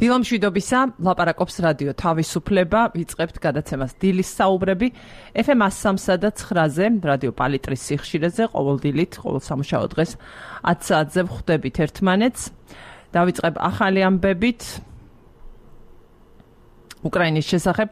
დილამშვიდობისა, ლაპარაკობს რადიო თავისუფლება, ვიწყებთ გადაცემას დილის საუბრები FM 103 და 9-ზე, რადიო პალიტრის სიხშირეზე, ყოველ დილით, ყოველ სამუშაო დღეს 10 საათზე ვხვდებით ერთმანეთს. დავიწყებ ახალი ამბებით უკრაინის შესახებ.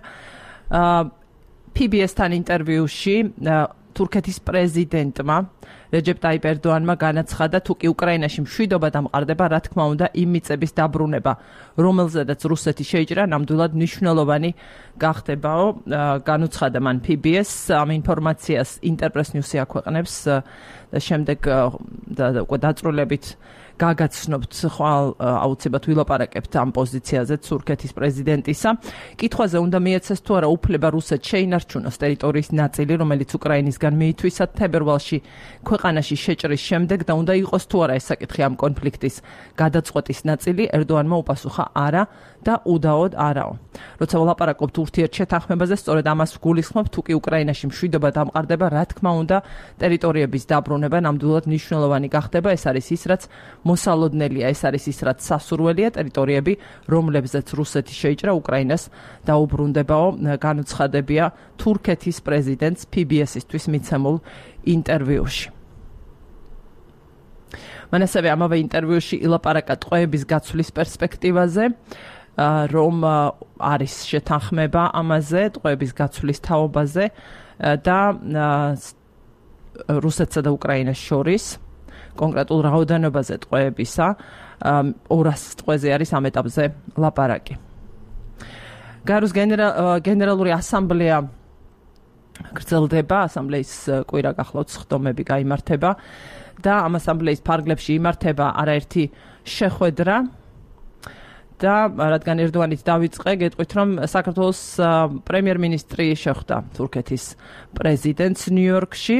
PBS-თან ინტერვიუში თურქეთის პრეზიდენტმა რეჯეპ ტაიპ ერდოანმა განაცხადა, თუ კი უკრაინაში მშვიდობა დამყარდება, რა თქმა უნდა, იმ მიწების დაბრუნება, რომელზედაც რუსეთი შეიჭრა, ნამდვილად მნიშვნელოვანი გახდებაო. განუცხადა მან PBS, ამ ინფორმაციას ინტერპრეს ნიუსი აქვეყნებს და შემდეგ დაწვრილებით გაგაცნობთ ხვალ აუცილებლად ვილაპარაკებთ ამ პოზიციაზე თურქეთის პრეზიდენტისა. კითხვაზე უნდა მიეცეს თუ არა უფლება რუსეთს შეინარჩუნოს ტერიტორიის ნაწილი, რომელიც უკრაინისგან მიითვისა თებერვალში ქვეყანაში შეჭრის შემდეგ და უნდა იყოს თუ არა ეს საკითხი ამ კონფლიქტის გადაწყვეტის ნაწილი, ერდოანმა უპასუხა არა და უდაოდ არაო. როცა ვლაპარაკობთ ურთიერთშეთანხმებაზე, სწორედ ამას ვგულისხმობ, თუ კი უკრაინაში მშვიდობა დამყარდება, რა თქმა უნდა, ტერიტორიების დაბრუნება ნამდვილად მნიშვნელოვანი გახდება. ეს არის ის, რაც მოსალოდნელია, ეს არის ის, რაც სასურველია, ტერიტორიები, რომლებზეც რუსეთი შეიჭრა უკრაინას დაუბრუნდებაო, განუცხადებია თურქეთის პრეზიდენტს PBS-ისთვის მიცემულ ინტერვიუში. მან ასევე ამავე ინტერვიუში ილაპარაკა ტყვეების გაცვლის პერსპექტივაზე, რომ არის შეთანხმება ამაზე, ტყვეების გაცვლის თაობაზე და რუსეთსა და უკრაინას შორის კონკრეტულ რაოდენობაზე ტყვეებისა, 200 ტყვეზე არის ამ ეტაპზე ლაპარაკი. გაეროს გენერალური ასამბლეა გრძელდება, ასამბლეის კვირა გახლავთ სხდომები გაიმართება და ამ ასამბლეის ფარგლებში იმართება არაერთი შეხვედრა და რადგან ერდოანით დავიწყე, გეტყვით, რომ საქართველოს პრემიერ-მინისტრი შეხვდა თურქეთის პრეზიდენტს ნიუ-იორკში.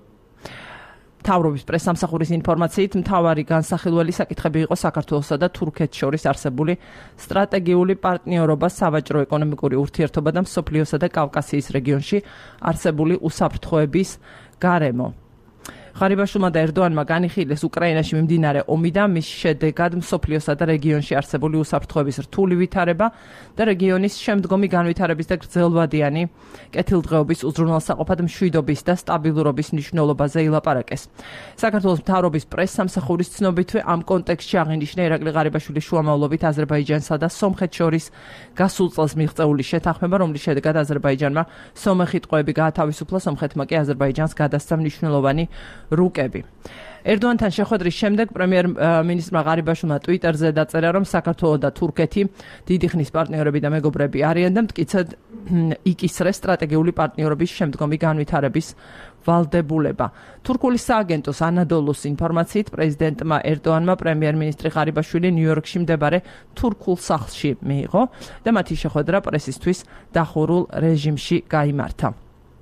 მთავრობის პრესსამსახურის ინფორმაციით, მთავარი განსახილველი საკითხები იყო საქართველოსა და თურქეთს შორის არსებული სტრატეგიული პარტნიორობა, სავაჭრო-ეკონომიკური ურთიერთობა და მსოფლიოსა და კავკასიის რეგიონში არსებული უსაფრთხოების გარემო. ღარიბაშვილმა და ერდოანმა განიხილეს უკრაინაში მიმდინარე ომი და მის შედეგად მსოფლიოსა და რეგიონში არსებული უსაფრთხოების რთული ვითარება და რეგიონის შემდგომი განვითარების და გრძელვადიანი კეთილდღეობის უზრუნველსაყოფად მშვიდობის და სტაბილურობის მნიშვნელობაზე ილაპარაკეს. საქართველოს მთავრობის პრესსამსახურის ცნობითვე ამ კონტექსტში აღინიშნა ირაკლი ღარიბაშვილის შუამავლობით აზერბაიჯანსა და სომხეთს შორის გასულ წელს მიღწეული შეთანხმება, რომლის შედეგად აზერბაიჯანმა სომეხი ტყვეები გაათავისუფლა, სომხეთმა კი აზერბაიჯანს გადასცა მნიშვნელოვანი რუკები. ერდოანთან შეხვედრის შემდეგ პრემიერ-მინისტრმა ღარიბაშვილმა ტვიტერზე დაწერა, რომ საქართველო და თურქეთი დიდი ხნის პარტნიორები და მეგობრები არიან და მტკიცედ იკისრეს სტრატეგიული პარტნიორობის შემდგომი განვითარების ვალდებულება. თურქული სააგენტოს ანადოლუს ინფორმაციით, პრეზიდენტმა ერდოანმა პრემიერ-მინისტრი ღარიბაშვილი ნიუ-იორკში მდებარე თურქულ სახლში მიიღო და მათი შეხვედრა პრესისთვის დახურულ რეჟიმში გაიმართა.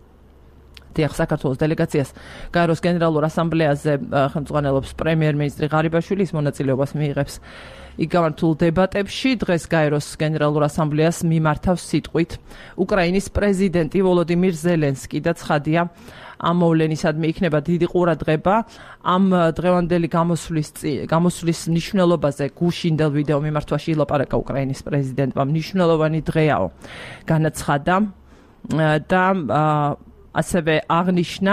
საქართველოს დელეგაციას გაეროს გენერალურ ასამბლეაზე ხელმძღვანელობს პრემიერ-მინისტრი ღარიბაშვილი, ის მონაწილეობას მიიღებს იქ გამართულ დებატებში. დღეს გაეროს გენერალურ ასამბლეას მიმართავს სიტყვით უკრაინის პრეზიდენტი ვოლოდიმირ ზელენსკი და ცხადია, ამ მოვლენისადმი იქნება დიდი ყურადღება ამ დღევანდელი გამოსვლის მნიშვნელობაზე. გუშინდელ ვიდეო მიმართვაში ილაპარაკა უკრაინის პრეზიდენტმა, მნიშვნელოვანი დღეაო, განაცხადა და ასევე აღნიშნა,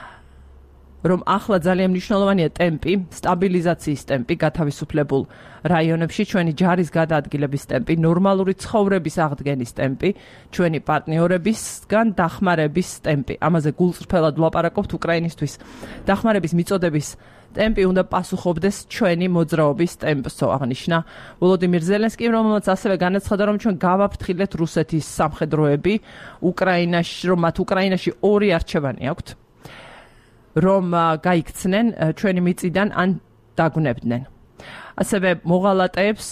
რომ ახლა ძალიან მნიშვნელოვანია ტემპი, სტაბილიზაციის ტემპი, გათავისუფლებულ რაიონებში, ჩვენი ჯარის გადაადგილების ტემპი, ნორმალური ცხოვრების აღდგენის ტემპი, ჩვენი პარტნიორებისგან დახმარების ტემპი. ამაზე გულწრფელად ვლაპარაკობთ უკრაინისთვის. დახმარების მიწოდების ტემპი უნდა პასუხობდეს ჩვენი მოძრაობის ტემპსო, აღნიშნა ვოლოდიმირ ზელენსკი, რომელმაც ასევე განაცხადა, რომ ჩვენ გავაფრთხილეთ რუსეთის სამხედროები უკრაინაში, რომ მათ უკრაინაში ორი არჩევანი აქვთ, რომ გაიქცნენ ჩვენი მიწიდან ან დაგვნებდნენ. ასევე მოღალატეებს,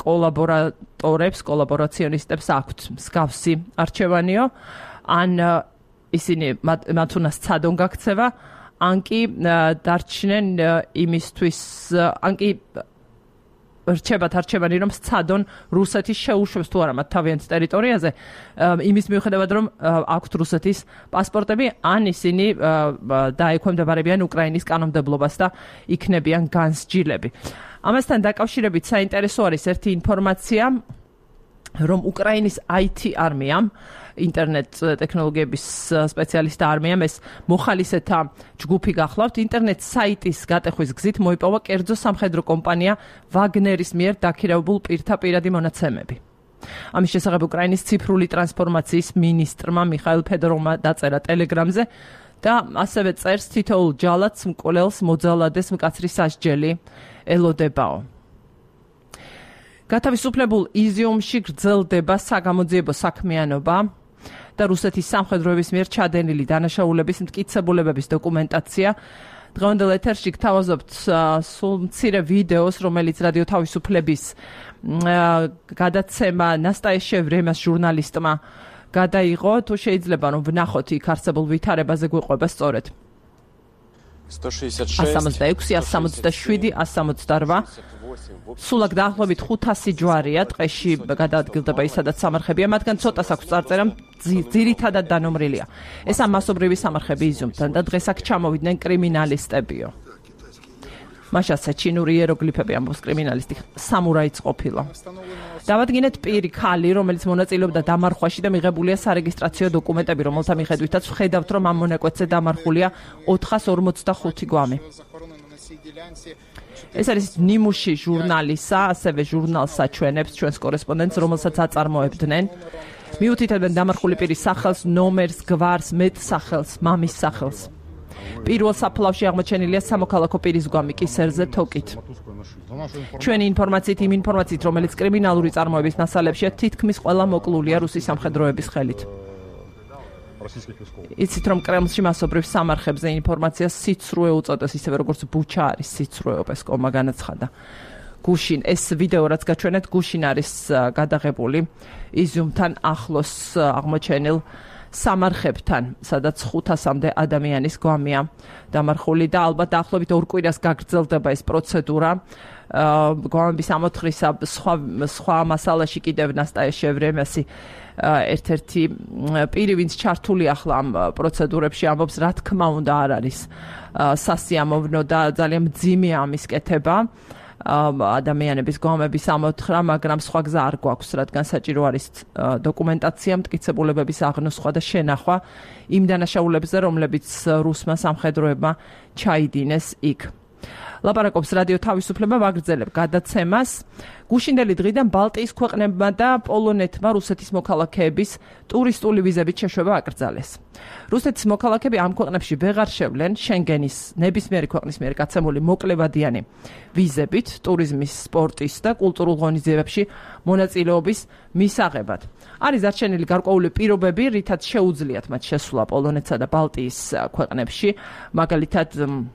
კოლაბორაციონისტებს აქვთ მსგავსი არჩევანიო, ან ისინი მათ უნდა სცადონ გაქცევა, ან კი დარჩნენ იმისთვის, ან კი რჩებათ არჩევანი, რომ სცადონ რუსეთის შეუშვებს თუ არა მათ თავიანთ ტერიტორიაზე, იმის მიუხედავად, რომ აქვთ რუსეთის პასპორტები, ან ისინი დაექვემდებარებიან უკრაინის კანონმდებლობას და იქნებიან განსჯილები. ამასთან დაკავშირებით საინტერესო არის ერთი ინფორმაცია, რომ უკრაინის IT არმიამ ინტერნეტ ტექნოლოგიების სპეციალისტთა არმიამ ეს მოხალისეთა ჯგუფი გახლავთ ინტერნეტ საიტის გატეხვის გზით მოიპოვა კერძო სამხედრო კომპანია ვაგნერის მიერ დაქირავებულ პირთა პირადი მონაცემები. ამის შესახებ უკრაინის ციფრული ტრანსფორმაციის მინისტრმა მიხაილ ფედოროვმა დაწერა ტელეგრამზე და ასევე წერს თითოეულ ჯალათს მკვლელს მოძალადეს მკაცრი სასჯელი ელოდებაო. გათავისუფლებულ იზიუმში გრძელდება საგამოძიებო საქმიანობა და რუსეთის სამხედროების მიერ ჩადენილი დანაშაულების მტკიცებულებების დოკუმენტაცია. დღევანდელ ეთერში გთავაზობთ სულ მცირე ვიდეოს, რომელიც რადიო თავისუფლების გადაცემა ნასტაია ვრემას ჟურნალისტმა გადაიღო. თუ შეიძლება რომ ვნახოთ იქ არსებულ ვითარებაზე გვიყვება სწორედ 166, 167, 168. სულ აქ დაახლოებით 500 ჯვარია ტყეში გადაადგილდება ის, სადაც სამარხებია, მათგან ცოტას აქვს წარწერა, ძირითადად დანომრილია. ეს მასობრივი სამარხები იზიუმთან და დღეს აქ ჩამოვიდნენ კრიმინალისტებიო. მაშასა ჩინური იეროგლიფები ამბობს კრიმინალისტი სამურაიც ყოფილა. დავადგინეთ პირი ქალი, რომელიც მონაწილეობდა დამარხვაში და მიღებულია სარეგისტრაციო დოკუმენტები, რომელთა მიხედვითაც ვხედავთ, რომ ამ მონაკვეთზე დამარხულია 445 გვამი. ეს არის ნიმუში ჟურნალისა, ასევე ჟურნალს აჩვენებს ჩვენს კორესპონდენტს, რომელსაც აწარმოებდნენ. მიუთითებენ დამარხული პირის სახელს, ნომერს, გვარს, მეტსახელს, მამის სახელს. პირველ საფლავში აღმოჩენილია სამოქალაქო პირის გვამი კისერზე თოკით. ჩვენი ინფორმაციით, იმ ინფორმაციით, რომელიც კრიმინალური წარმოების მასალებშია, თითქმის ყველა მოკლულია რუსის სამხედროების ხელით. იცით რომ კრემლში მასობრივ სამარხებზე ინფორმაცია სიცრუე უწოდეს, ისევე როგორც ბუჩა არის სიცრუე, პესკოვმა განაცხადა. გუშინ ეს ვიდეო რაც გაჩვენეთ, გუშინ არის გადაღებული იზიუმთან ახლოს აღმოჩენილ სამარხებთან, სადაც 500-მდე ადამიანის გვამია დამარხული და ალბათ დაახლოებით 2 კვირას გაგრძელდება ეს პროცედურა. გვამების ამოთხრისა სხვა მასალაში კიდევ ნასტაია ვრემასი ერთ-ერთი პირი, ვინც ჩართული ახლა ამ პროცედურებში, ამბობს, რა თქმა უნდა არ არის სასიამოვნო და ძალიან მძიმეა ამის კეთება. ადამიანების გვამების ამოთხრა, მაგრამ სხვა გზა არ გვაქვს, რადგან საჭირო არის დოკუმენტაცია, მტკიცებულებების აღნოსხვა და შენახვა იმ დანაშაულებზე, რომლებიც რუსმა სამხედროებმა ჩაიდინეს იქ. ლაპარაკობს რადიო თავისუფლება ვაგრძელებ გადაცემას. გუშინდელი დღიდან ბალტიის ქვეყნებმა და პოლონეთმა რუსეთის მოქალაქეების ტურისტული ვიზებით შეშვება აკრძალეს. რუსეთის მოქალაქეები ამ ქვეყნებში ვეღარ შევლენ შენგენის ნებისმიერი ქვეყნის მიერ გაცემული მოკლევადიანი ვიზებით ტურიზმის, სპორტის და კულტურულ ღონისძიებებში მონაწილეობის მისაღებად. არის დარჩენილი გარკვეული პირობები, რითაც შეუძლიათ მათ შესვლა პოლონეთსა და ბალტიის ქვეყნებში, მაგალითად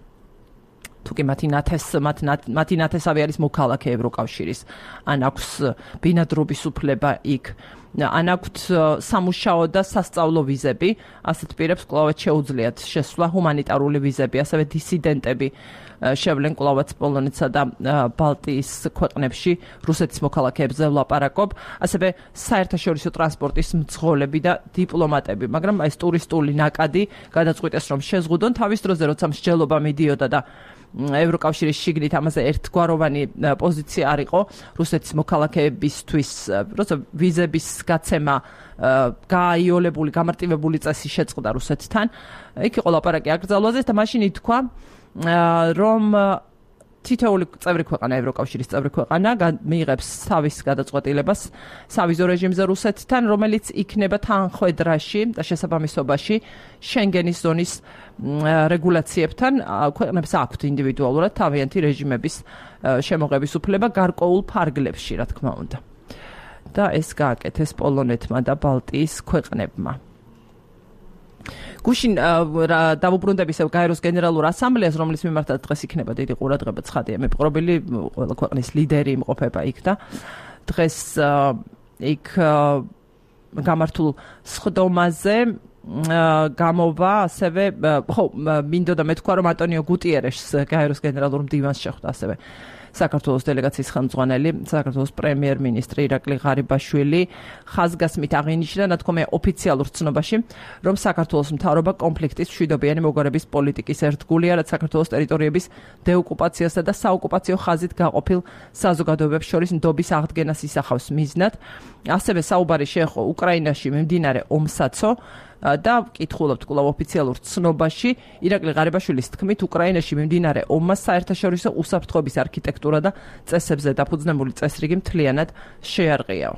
თუკი მათი ნათესავი არის მოქალაქე ევროკავშირის, ან აქვს ბინადრობის უფლება იქ, ან აქვთ სამუშაო და სასწავლო ვიზები, ასეთ პირებს კვლავაც შეუძლიათ შესვლა ჰუმანიტარული ვიზები, ასევე დისიდენტები შევლენ კვლავაც პოლონეთსა და ბალტიის ქვეყნებში რუსეთის მოქალაქეებზე ვლაპარაკობ, ასევე საერთაშორისო ტრანსპორტის მძღოლები და დიპლომატები, მაგრამ ეს ტურისტული ნაკადი გადაწყვიტეს რომ შეზღუდონ თავის დროზე, როცა მსჯელობა მიდიოდა და ევროკავშირის შიგნით ამაზე ერთგვაროვანი პოზიცია არ იყო რუსეთის მოქალაქეებისთვის, როცა ვიზების გაცემა გააიოლებული, გამარტივებული წესი შეწყდა რუსეთთან. იქ იყო ლაპარაკი აკრძალვაზე და მაშინ ითქვა რომ თითოეული წევრი ქვეყანა, ევროკავშირის წევრი ქვეყანა მიიღებს თავის გადაწყვეტილებას სავიზო რეჟიმზე რუსეთთან, რომელიც იქნება თანხვედრაში და შესაბამისობაში შენგენის ზონის რეგულაციებთან. ქვეყნებს აქვთ ინდივიდუალურად თავიანთი რეჟიმების შემოღების უფლება გარკვეულ ფარგლებში, რა თქმა უნდა. და ეს გააკეთეს პოლონეთმა და ბალტიის ქვეყნებმა. გუშინ დავუბრუნდებ ისევ გაეროს გენერალურ ასამბლეას, რომლის მიმართაც დღეს იქნება დიდი ყურადღება, ცხადია, მიპყრობილი ყველა ქვეყნის ლიდერი იმყოფება იქ და დღეს იქ გამართულ სხდომაზე გამოვა ასევე მინდოდა მე თქვა რომ ანტონიო გუტიერეშს გაეროს გენერალურ მდივანს შეხვდა ასევე საქართველოს დელეგაციის ხელმძღვანელი, საქართველოს პრემიერ-მინისტრი ირაკლი ღარიბაშვილი ხაზგასმით აღინიშნა, ნათქვამია ოფიციალურ ცნობაში, რომ საქართველოს მთავრობა კონფლიქტის მშვიდობიანი მოგვარების პოლიტიკის ერთგულია, რაც საქართველოს ტერიტორიების დეოკუპაციასა და საოკუპაციო ხაზით გაყოფილ საზოგადოებებს შორის ნდობის აღდგენას ისახავს მიზნად. ასევე საუბარი შეეხო უკრაინაში მიმდინარე ომსაცო და კითხულობთ კვლავ ოფიციალურ ცნობაში, ირაკლი ღარიბაშვილის თქმით, უკრაინაში მიმდინარე ომმა საერთაშორისო უსაფრთხოების არქიტექტურა და წესებზე დაფუძნებული წესრიგი მთლიანად შეარყია.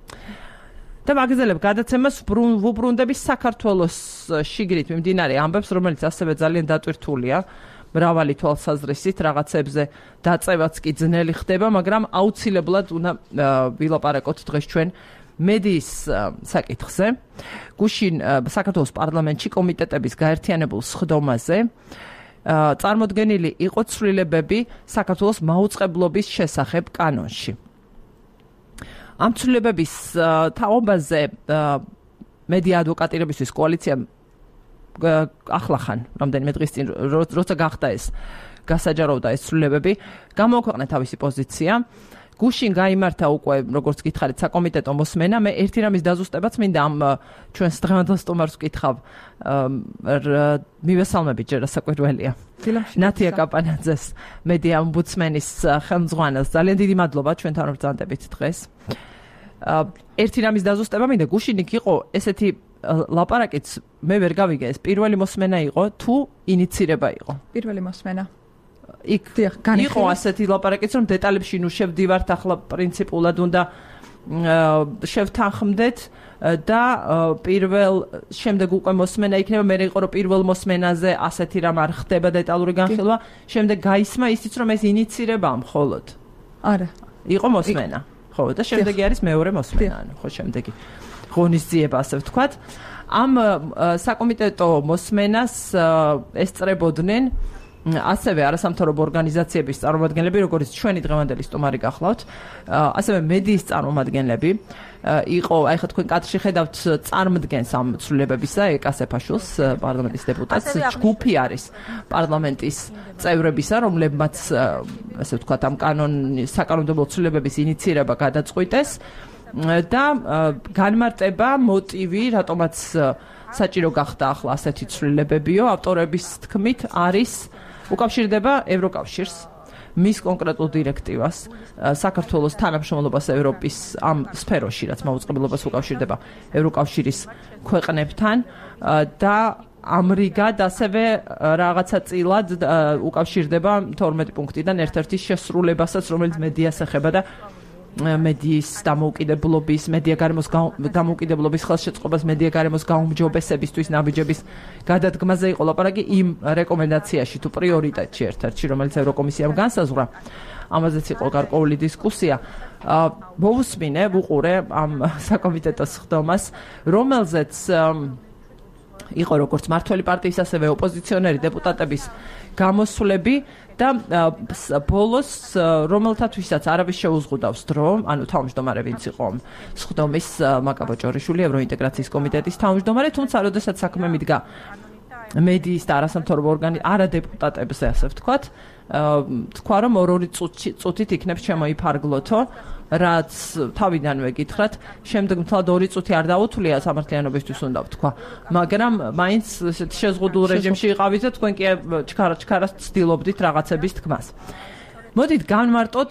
და მაგზელებ გადაცემას ვუბრუნდების საქართველოს შიგრით მიმდინარე ამბებს, რომელიც ასევე ძალიან დატვირთულია. მრავალი თვალსაზრისით რაღაცებზე დაწევაც კი ძნელი ხდება, მაგრამ აუცილებლად უნდა ვილაპარაკოთ დღეს ჩვენ მედიის საკითხზე. გუშინ საქართველოს პარლამენტში კომიტეტების გაერთიანებულ სხდომაზე წარმოდგენილი იყო ცვლილებები საქართველოს მაუწყებლობის შესახებ კანონში. ამ ცვლილებების თაობაზე მედია ადვოკატირებისთვის კოალიციამ ახლახან რამდენიმე დღის წინ როცა გახდა ეს გასაჯაროვდა ეს ცვლილებები, გამოაქვეყნა თავისი პოზიცია. გუშინ გაიმართა უკვე, როგორც გითხარით, საკომიტეტო მოსმენა. მე ერთი რამის დაზუსტებაც მინდა ამ ჩვენს დღევანდელ სტუმარს ვკითხავ. მივესალმებით ჯერ საკვირველია. ნათია კაპანაძეს, მედია ომბუდსმენის ხელმძღვანელს. ძალიან დიდი მადლობა ჩვენთან რომ ბრძანდებით დღეს. ერთი რამის დაზუსტება მინდა, გუშინ იქ იყო ესეთი ლაპარაკიც, მე ვერ გავიგე, ეს პირველი მოსმენა იყო თუ ინიცირება იყო? პირველი მოსმენა. იქ იყო ასეთი ლაპარაკიც, რომ დეტალებში ნუ შევდივართ, ახლა პრინციპულად უნდა შევთანხმდეთ და პირველ შემდეგ უკვე მოსმენა იქნება. მე იყო რომ პირველ მოსმენაზე ასეთი რამ არ ხდება დეტალური განხილვა, შემდეგ გაისმა ისიც რომ ეს ინიცირებაა მხოლოდ. არა, იყო მოსმენა. ხო, და შემდეგი არის მეორე მოსმენა, ანუ ხო შემდეგი ღონისძიება, ასე ვთქვათ. ამ საკომიტეტო მოსმენას ესწრებოდნენ ასევე არასამთავრობო ორგანიზაციების წარმომადგენლები, როგორც ჩვენი დღევანდელი სტუმარი გახლავთ, ასევე მედიის წარმომადგენლები. იყო, აი ხა თქვენ კადრში ხედავთ წარმოადგენს ამ ცვლილებებისა ეკასეფაშვილს, პარლამენტის დეპუტატს, ჯგუფი არის პარლამენტის წევრებისა, რომლებმაც ასე ვთქვათ, ამ საკანონმდებლო ცვლილებების ინიცირება გადაწყვიტეს. და განმარტება მოტივი, რატომაც საჭირო გახდა ახლა ასეთი ცვლილებებიო, ავტორების თქმით არის უკავშირდება ევროკავშირს, მის კონკრეტულ დირექტივას, საქართველოს თანამშრომლობას ევროპის ამ სფეროში, რაც მაუწყებლობას უკავშირდება ევროკავშირის ქვეყნებთან და ამრიგად ასევე რაღაცა წილად უკავშირდება 12 პუნქტიდან ერთ-ერთი შესრულებასაც, რომელიც მედიას ეხება და მედიის დამოუკიდებლობის, მედია გარემოს დამოუკიდებლობის ხელშეწყობას, მედია გარემოს გაუმჯობესებისთვის ნაბიჯების გადადგმაზე იყო ლაპარაკი იმ რეკომენდაციაში თუ პრიორიტეტში ერთ-ერთში, რომელიც ევროკომისიამ განსაზღვრა. ამაზეც იყო გარკვეული დისკუსია. მოვუსმინე, ვუყურე ამ საკომიტეტო სხდომას, რომელზეც იყო როგორც მართველი პარტიის, ასევე ოპოზიციონერი დეპუტატების გამოსვლები და ბოლოს რომელთათვისაც არავის შეუზღუდავს დრო, ანუ თავმჯდომარე ვინც იყო სხდომის მაკაბო ჭორიშვილი, ევროინტეგრაციის კომიტეტის თავმჯდომარე, თუმცა როდესაც საქმე მიდგა მედიის და არასამთავრობო არა დეპუტატებზე, ასე ვთქვათ, თქვა რომ ორ-ორი წუთით იქნებს შემოიფარგლოთო, რაც თავიდანვე გითხრათ, შემდეგ მთლად 2 წუთი არ დაუთვლია სამართლიანობისთვის უნდა ვთქვა, მაგრამ მაინც ესეთი შეზღუდულ რეჟიმში იყავით და თქვენ კი ჩქარას ცდილობდით რაღაცების თქმას. მოდით განმარტოთ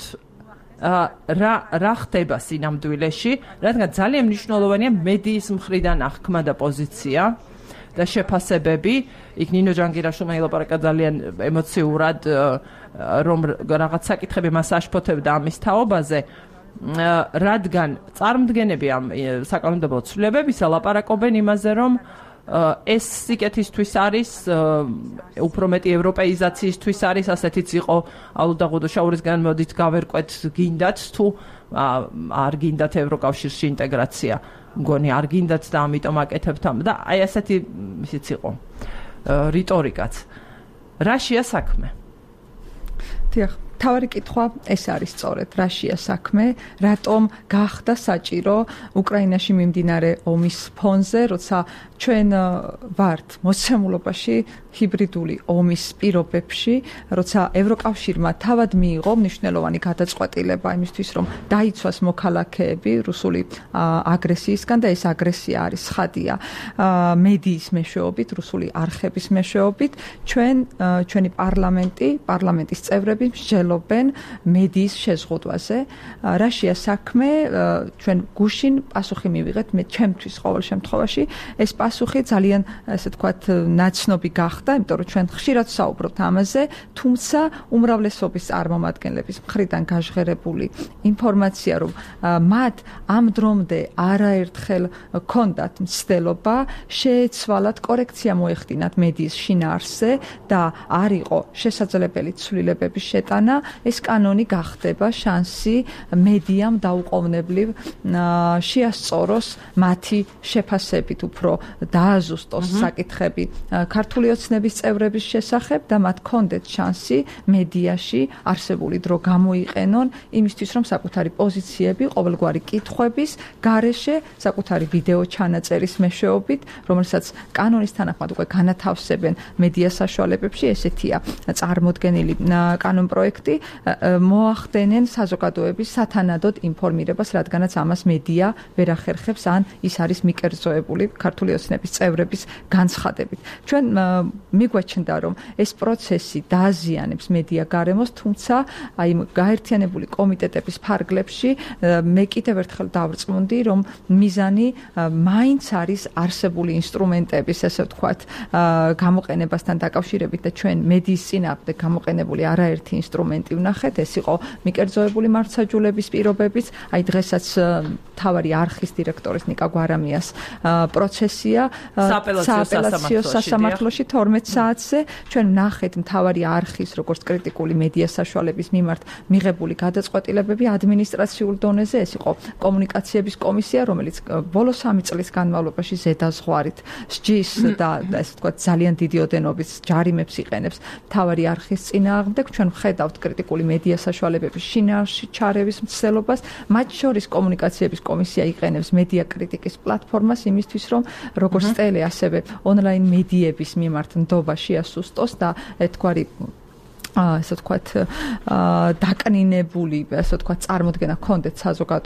რა ხდება სინამდვილეში, რადგან ძალიან მნიშვნელოვანია მედიის მხრიდან აღქმა და პოზიცია და შეფასებები. იქ ნინო ჯანგირაშვილმა ილაპარაკა ძალიან ემოციურად, რომ რაღაც საკითხები მას აშფოთებდა ამის თაობაზე, რადგან წარმდგენები ამ საკანონმდებლო ცვლილებებისა ლაპარაკობენ იმაზე, რომ ეს სიკეთისთვის არის, უფრო მეტი ევროპეიზაციისთვის არის, ასეთიც იყო ალუდა ღუდოშაურისგან მოდით გავერკვეთ, გინდათ თუ არ გინდათ ევროკავშირში ინტეგრაცია. მგონი არ გინდათ და ამიტომ აკეთებთ ამ და აი ასეთი ისიც იყო რიტორიკაც. რაშია საქმე? დიახ, თავარი კითხვა ეს არის სწორედ რაშია საქმე, რატომ გახდა საჭირო უკრაინაში მიმდინარე ომის ფონზე, როცა ჩვენ ვართ მოცემულობაში ჰიბრიდული ომის პირობებში, როცა ევროკავშირმა თავად მიიღო მნიშვნელოვანი გადაწყვეტილება იმისთვის, რომ დაიცვას მოქალაქეები რუსული აგრესიისგან და ეს აგრესია არის ცხადია მედიის მეშვეობით, რუსული არხების მეშვეობით, ჩვენი პარლამენტის წევრები მსჯელობენ მედიის შეზღუდვაზე. რაშია საქმე, ჩვენ გუშინ პასუხი მივიღეთ, მე ჩემთვის ყოველ შემთხვევაში ეს პასუხი ძალიან ასე ვთქვათ ნაცნობი გახდა, იმიტომ რომ ჩვენ ხშირად ვსაუბრობთ ამაზე, თუმცა უმრავლესობის წარმომადგენლების მხრიდან გაჟღერებული ინფორმაცია, რომ მათ ამ დრომდე არაერთხელ ჰქონდათ მცდელობა შეეცვალათ, კორექცია მოეხდინათ მედიის შინაარსზე და არ იყო შესაძლებელი ცვლილებების შეტანა, ეს კანონი გახდება შანსი მედიამ დაუყოვნებლივ შეასწოროს მათი შეფასებით უფრო დააზუსტოს საკითხები ქართული ოცნების წევრების შესახებ და მათ ჰქონდეთ შანსი მედიაში არსებული დრო გამოიყენონ იმისთვის, რომ საკუთარი პოზიციები ყოველგვარი კითხვების გარეშე საკუთარი ვიდეო ჩანაწერის მეშვეობით, რომელსაც კანონის თანახმად უკვე განათავსებენ მედია საშუალებებში, ესეთია წარმოდგენილი კანონპროექტი, მოახდენენ საზოგადოების სათანადოდ ინფორმირებას, რადგანაც ამას მედია ვერ ახერხებს, ან ის არის მიკერძოებული ქართული ოცნების წევრების განცხადებით. ჩვენ მიგვაჩნდა, რომ ეს პროცესი დააზიანებს მედია გარემოს, თუმცა აი გაერთიანებული კომიტეტების ფარგლებში მე კიდევ ერთხელ დავრწმუნდი, რომ მიზანი მაინც არის არსებული ინსტრუმენტების, ესე ვთქვათ, გამოყენებასთან დაკავშირებით და ჩვენ მედიის წინააღმდეგ გამოყენებული არაერთი ინსტრუმენტი ვნახეთ, ეს იყო მიკერძოებული მართლმსაჯულების პირობებიც, აი დღესაც მთავარი არხის დირექტორის ნიკა გვარამიას პროცესია სააპელაციო სასამართლოში 12 საათზე, ჩვენ ვნახეთ მთავარი არხის, როგორც კრიტიკული მედია საშუალების მიმართ მიღებული გადაწყვეტილებები ადმინისტრაციულ დონეზე, ეს იყო კომუნიკაციების კომისია, რომელიც ბოლო 3 წლის განმავლობაში ზედაზღვარით სჯის და ესე ვთქვათ ძალიან დიდი ოდენობის ჯარიმებს იყენებს მთავარი არხის წინააღმდეგ. ჩვენ ვხედავთ კრიტიკული მედია საშუალებების შინაარსში ჩარევის მცდელობას, მათ შორის კომუნიკაციების კომისია იყენებს მედია კრიტიკის პლატფორმას იმისთვის, რომ როგორც ტელე, ასევე ონლაინ მედიების მიმართ ნდობა შეასუსტოს და ერთგვარი ასე ვთქვათ დაკნინებული, ასე ვთქვათ წარმოდგენა ჰქონდეთ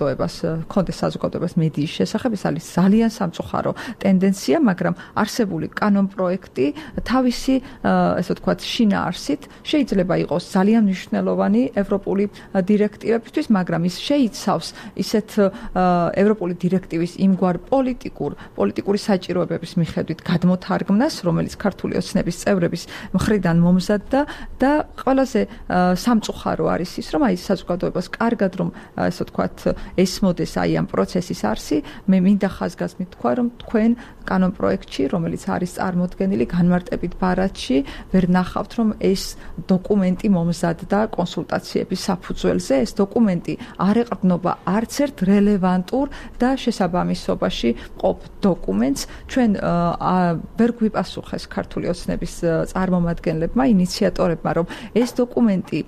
საზოგადოებას მედიის შესახებ, ეს არის ძალიან სამწუხარო ტენდენცია, მაგრამ არსებული კანონპროექტი თავისი ასე ვთქვათ შინაარსით შეიძლება იყოს ძალიან მნიშვნელოვანი ევროპული დირექტივებისთვის, მაგრამ ის შეიცავს ისეთ ევროპული დირექტივის იმგვარ პოლიტიკური საჭიროებების მიხედვით გადმოთარგმნას, რომელიც ქართული ოცნების წევრების მხრიდან მომზადდა და ყველაზე სამწუხარო არის ის, რომ აი საზოგადოებას კარგად რომ ასე ვთქვათ ესმოდეს აი ამ პროცესის არსი, მე მინდა ხაზგასმით თქვა, რომ თქვენ კანონპროექტში, რომელიც არის წარმოდგენილი განმარტებით ბარათში, ვერ ნახავთ, რომ ეს დოკუმენტი მომზადდა კონსულტაციების საფუძველზე, ეს დოკუმენტი არ ეყრდნობა არც ერთ რელევანტურ და შესაბამისობაში მყოფ დოკუმენტს. ჩვენ ვერ გვიპასუხეს ქართული ოცნების წარმომადგენლებმა, ინიციატორებმა, რომ ეს დოკუმენტი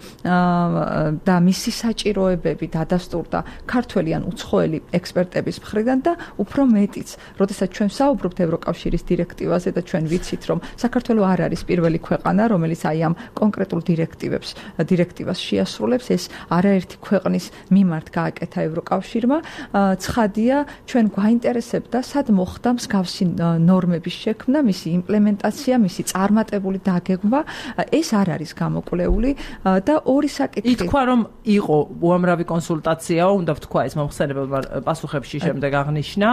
და მისი საჭიროებები დადასტურდა ქართველი ან უცხოელი ექსპერტების მხრიდან და უფრო მეტიც, როდესაც ჩვენ ვსაუბრობთ ევროკავშირის დირექტივაზე და ჩვენ ვიცით, რომ საქართველო არ არის პირველი ქვეყანა, რომელიც აი ამ კონკრეტულ დირექტივას შეასრულებს, ეს არაერთი ქვეყნის მიმართ გააკეთა ევროკავშირმა. ცხადია, ჩვენ გვაინტერესებდა, სად მოხდა მსგავსი ნორმების შექმნა, მისი იმპლემენტაცია, მისი წარმატებული დაგეგმვა, ეს არ არის გამოკლეული და ორი საკითხი. ითქვა, რომ იყო უამრავი კონსულტაცია, უნდა ვთქვა ეს მომხსენებელმა პასუხებში შემდეგ აღნიშნა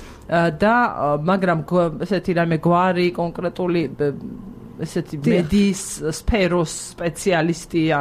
და მაგრამ ესეთი რამე გვარი კონკრეტული ესეთი მედიის სფეროს სპეციალისტია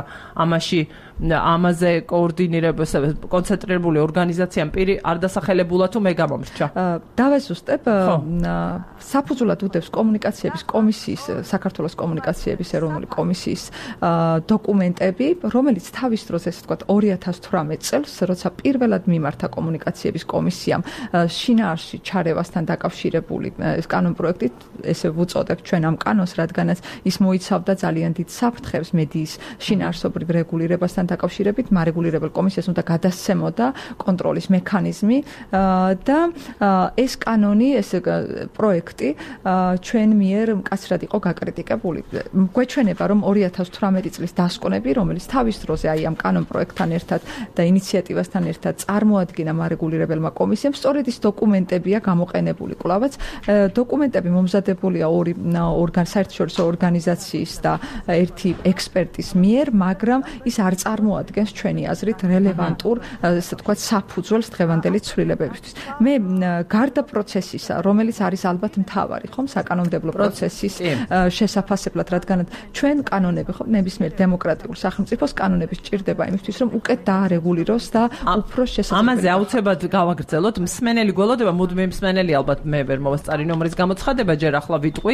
ამაზე კოორდინირებას კონცენტრირებული ორგანიზაცია პირი არ დასახელებულა თუ მე გამომრჩა. დავეზუსტებ საფუძვლად უდევს კომუნიკაციების კომისიის, საქართველოს კომუნიკაციების ეროვნული კომისიის დოკუმენტები, რომელიც თავის დროს, ესე ვთქვათ, 2018 წელს, როცა პირველად მიმართა კომუნიკაციების კომისიამ შინაარსში ჩარევასთან დაკავშირებული ეს კანონპროექტი, ესე ვუწოდებთ ჩვენ ამ კანონს, რადგანაც რადგანაც ის მოიცავდა ძალიან დიდ საფრთხეს მედიის შინაარსობრივ რეგულირებასთან დაკავშირებით, მარეგულირებელ კომისიას უნდა გადასცემოდა კონტროლის მექანიზმი და ეს კანონი, ეს პროექტი ჩვენ მიერ მკაცრად იყო გაკრიტიკებული. გვეჩვენება, რომ 2018 წლის დასკვნები, რომელიც თავის დროზე აი ამ კანონ პროექტთან ერთად და ინიციატივასთან ერთად წარმოადგინა მარეგულირებელმა კომისიამ, სწორედ ის დოკუმენტებია გამოყენებული კვლავაც. დოკუმენტები მომზადებულია ორი საერთაშორისო ორგანიზაციის და ერთი ექსპერტის მიერ, მაგრამ ის არ წარმოადგენს ჩვენი აზრით რელევანტურ, ესე ვთქვათ, საფუძველს დღევანდელი ცვლილებებისთვის. მე გარდა პროცესისა, რომელიც არის ალბათ მთავარი, ხომ, საკანონმდებლო პროცესის შესაფასებლად, რადგან ჩვენ კანონები, ხომ, ნებისმიერ დემოკრატიულ სახელმწიფოს კანონები სჭირდება იმისთვის, რომ უკეთ დაარეგულიროს და უფრო შესაძლებელი. ამაზე აუცილებლად გავაგრძელოთ. მსმენელი გველოდება, მუდმივი მსმენელი ალბათ მე ვერ მოვასწარი ნომრის გამოცხადება, ჯერ ახლა ვიტყვი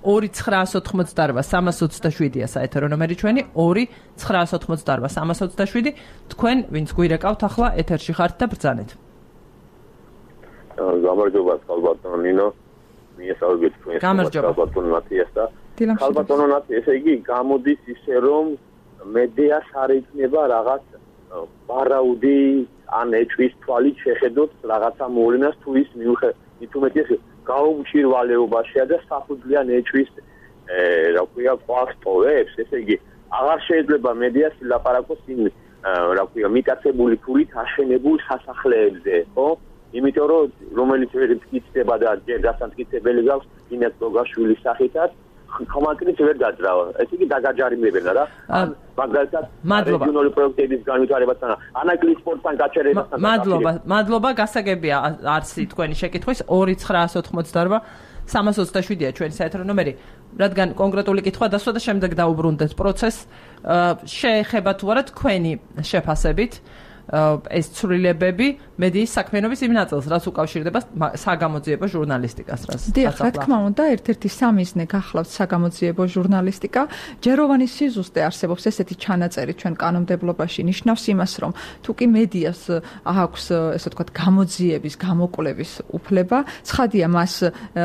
2988327-ია საეთერო ნომერი ჩვენი 2988327. თქვენ ვინც გვირეკავთ ახლა ეთერში ხართ და ბრძანეთ. გამარჯობა ხალბატონო ნინო, მიესალმებით თქვენს ხალბატონო ნათიას და ხალბატონო ნათი, ესე იგი გამოდის ისე რომ მედიას არ იქნება რაღაც ვარაუდი ან ეჭვის თვალით შეხედოთ რაღაცა მოვლენას თუ ის მithumetes გაუმჭირვალეობაშია და საფუძვლიან ეჭვის რა ქვია ფაქტოებს, ესე იგი აღარ შეიძლება მედიას ლაპარაკოს იმ რა ქვია მიტაცებული ფულით აშენებულ სასახლეებზე, ხო? იმიტომ რომ რომელიც ვერ მტკიცდება და ჯერ დასამტკიცებელი გაქვს ინეს გოგაშვილის სახითაც ხომაკრით ვერ დაძრავა. ეს იგი დაგაჯარიმებენ რა. მაგალითად რეგიონული პროექტების განვითარებასთან, ანაკლის სპორტთან გაჩერებასთან. მადლობა, გასაგებია არსი თქვენი შეკითხვის 2988327-ია ჩვენი საეთერო ნომერი. რადგან კონკრეტული კითხვა დასვა და შემდეგ დაუბრუნდეთ პროცესს, შეეხება თუ არა თქვენი შეფასებით ეს ცვლილებები მედიის საქმიანობის იმ ნაწილს, რაც უკავშირდება საგამოძიებო ჟურნალისტიკას, რაც დიახ, რა თქმა უნდა, ერთ-ერთი სამიზნე გახლავთ საგამოძიებო ჟურნალისტიკა. ჯეროვანი სიზუსტე არსებობს ესეთი ჩანაწერი ჩვენ კანონმდებლობაში, ნიშნავს იმას, რომ თუ კი მედიას აქვს, ესე ვთქვათ, გამოძიების, გამოკვლევის უფლება, ცხადია მას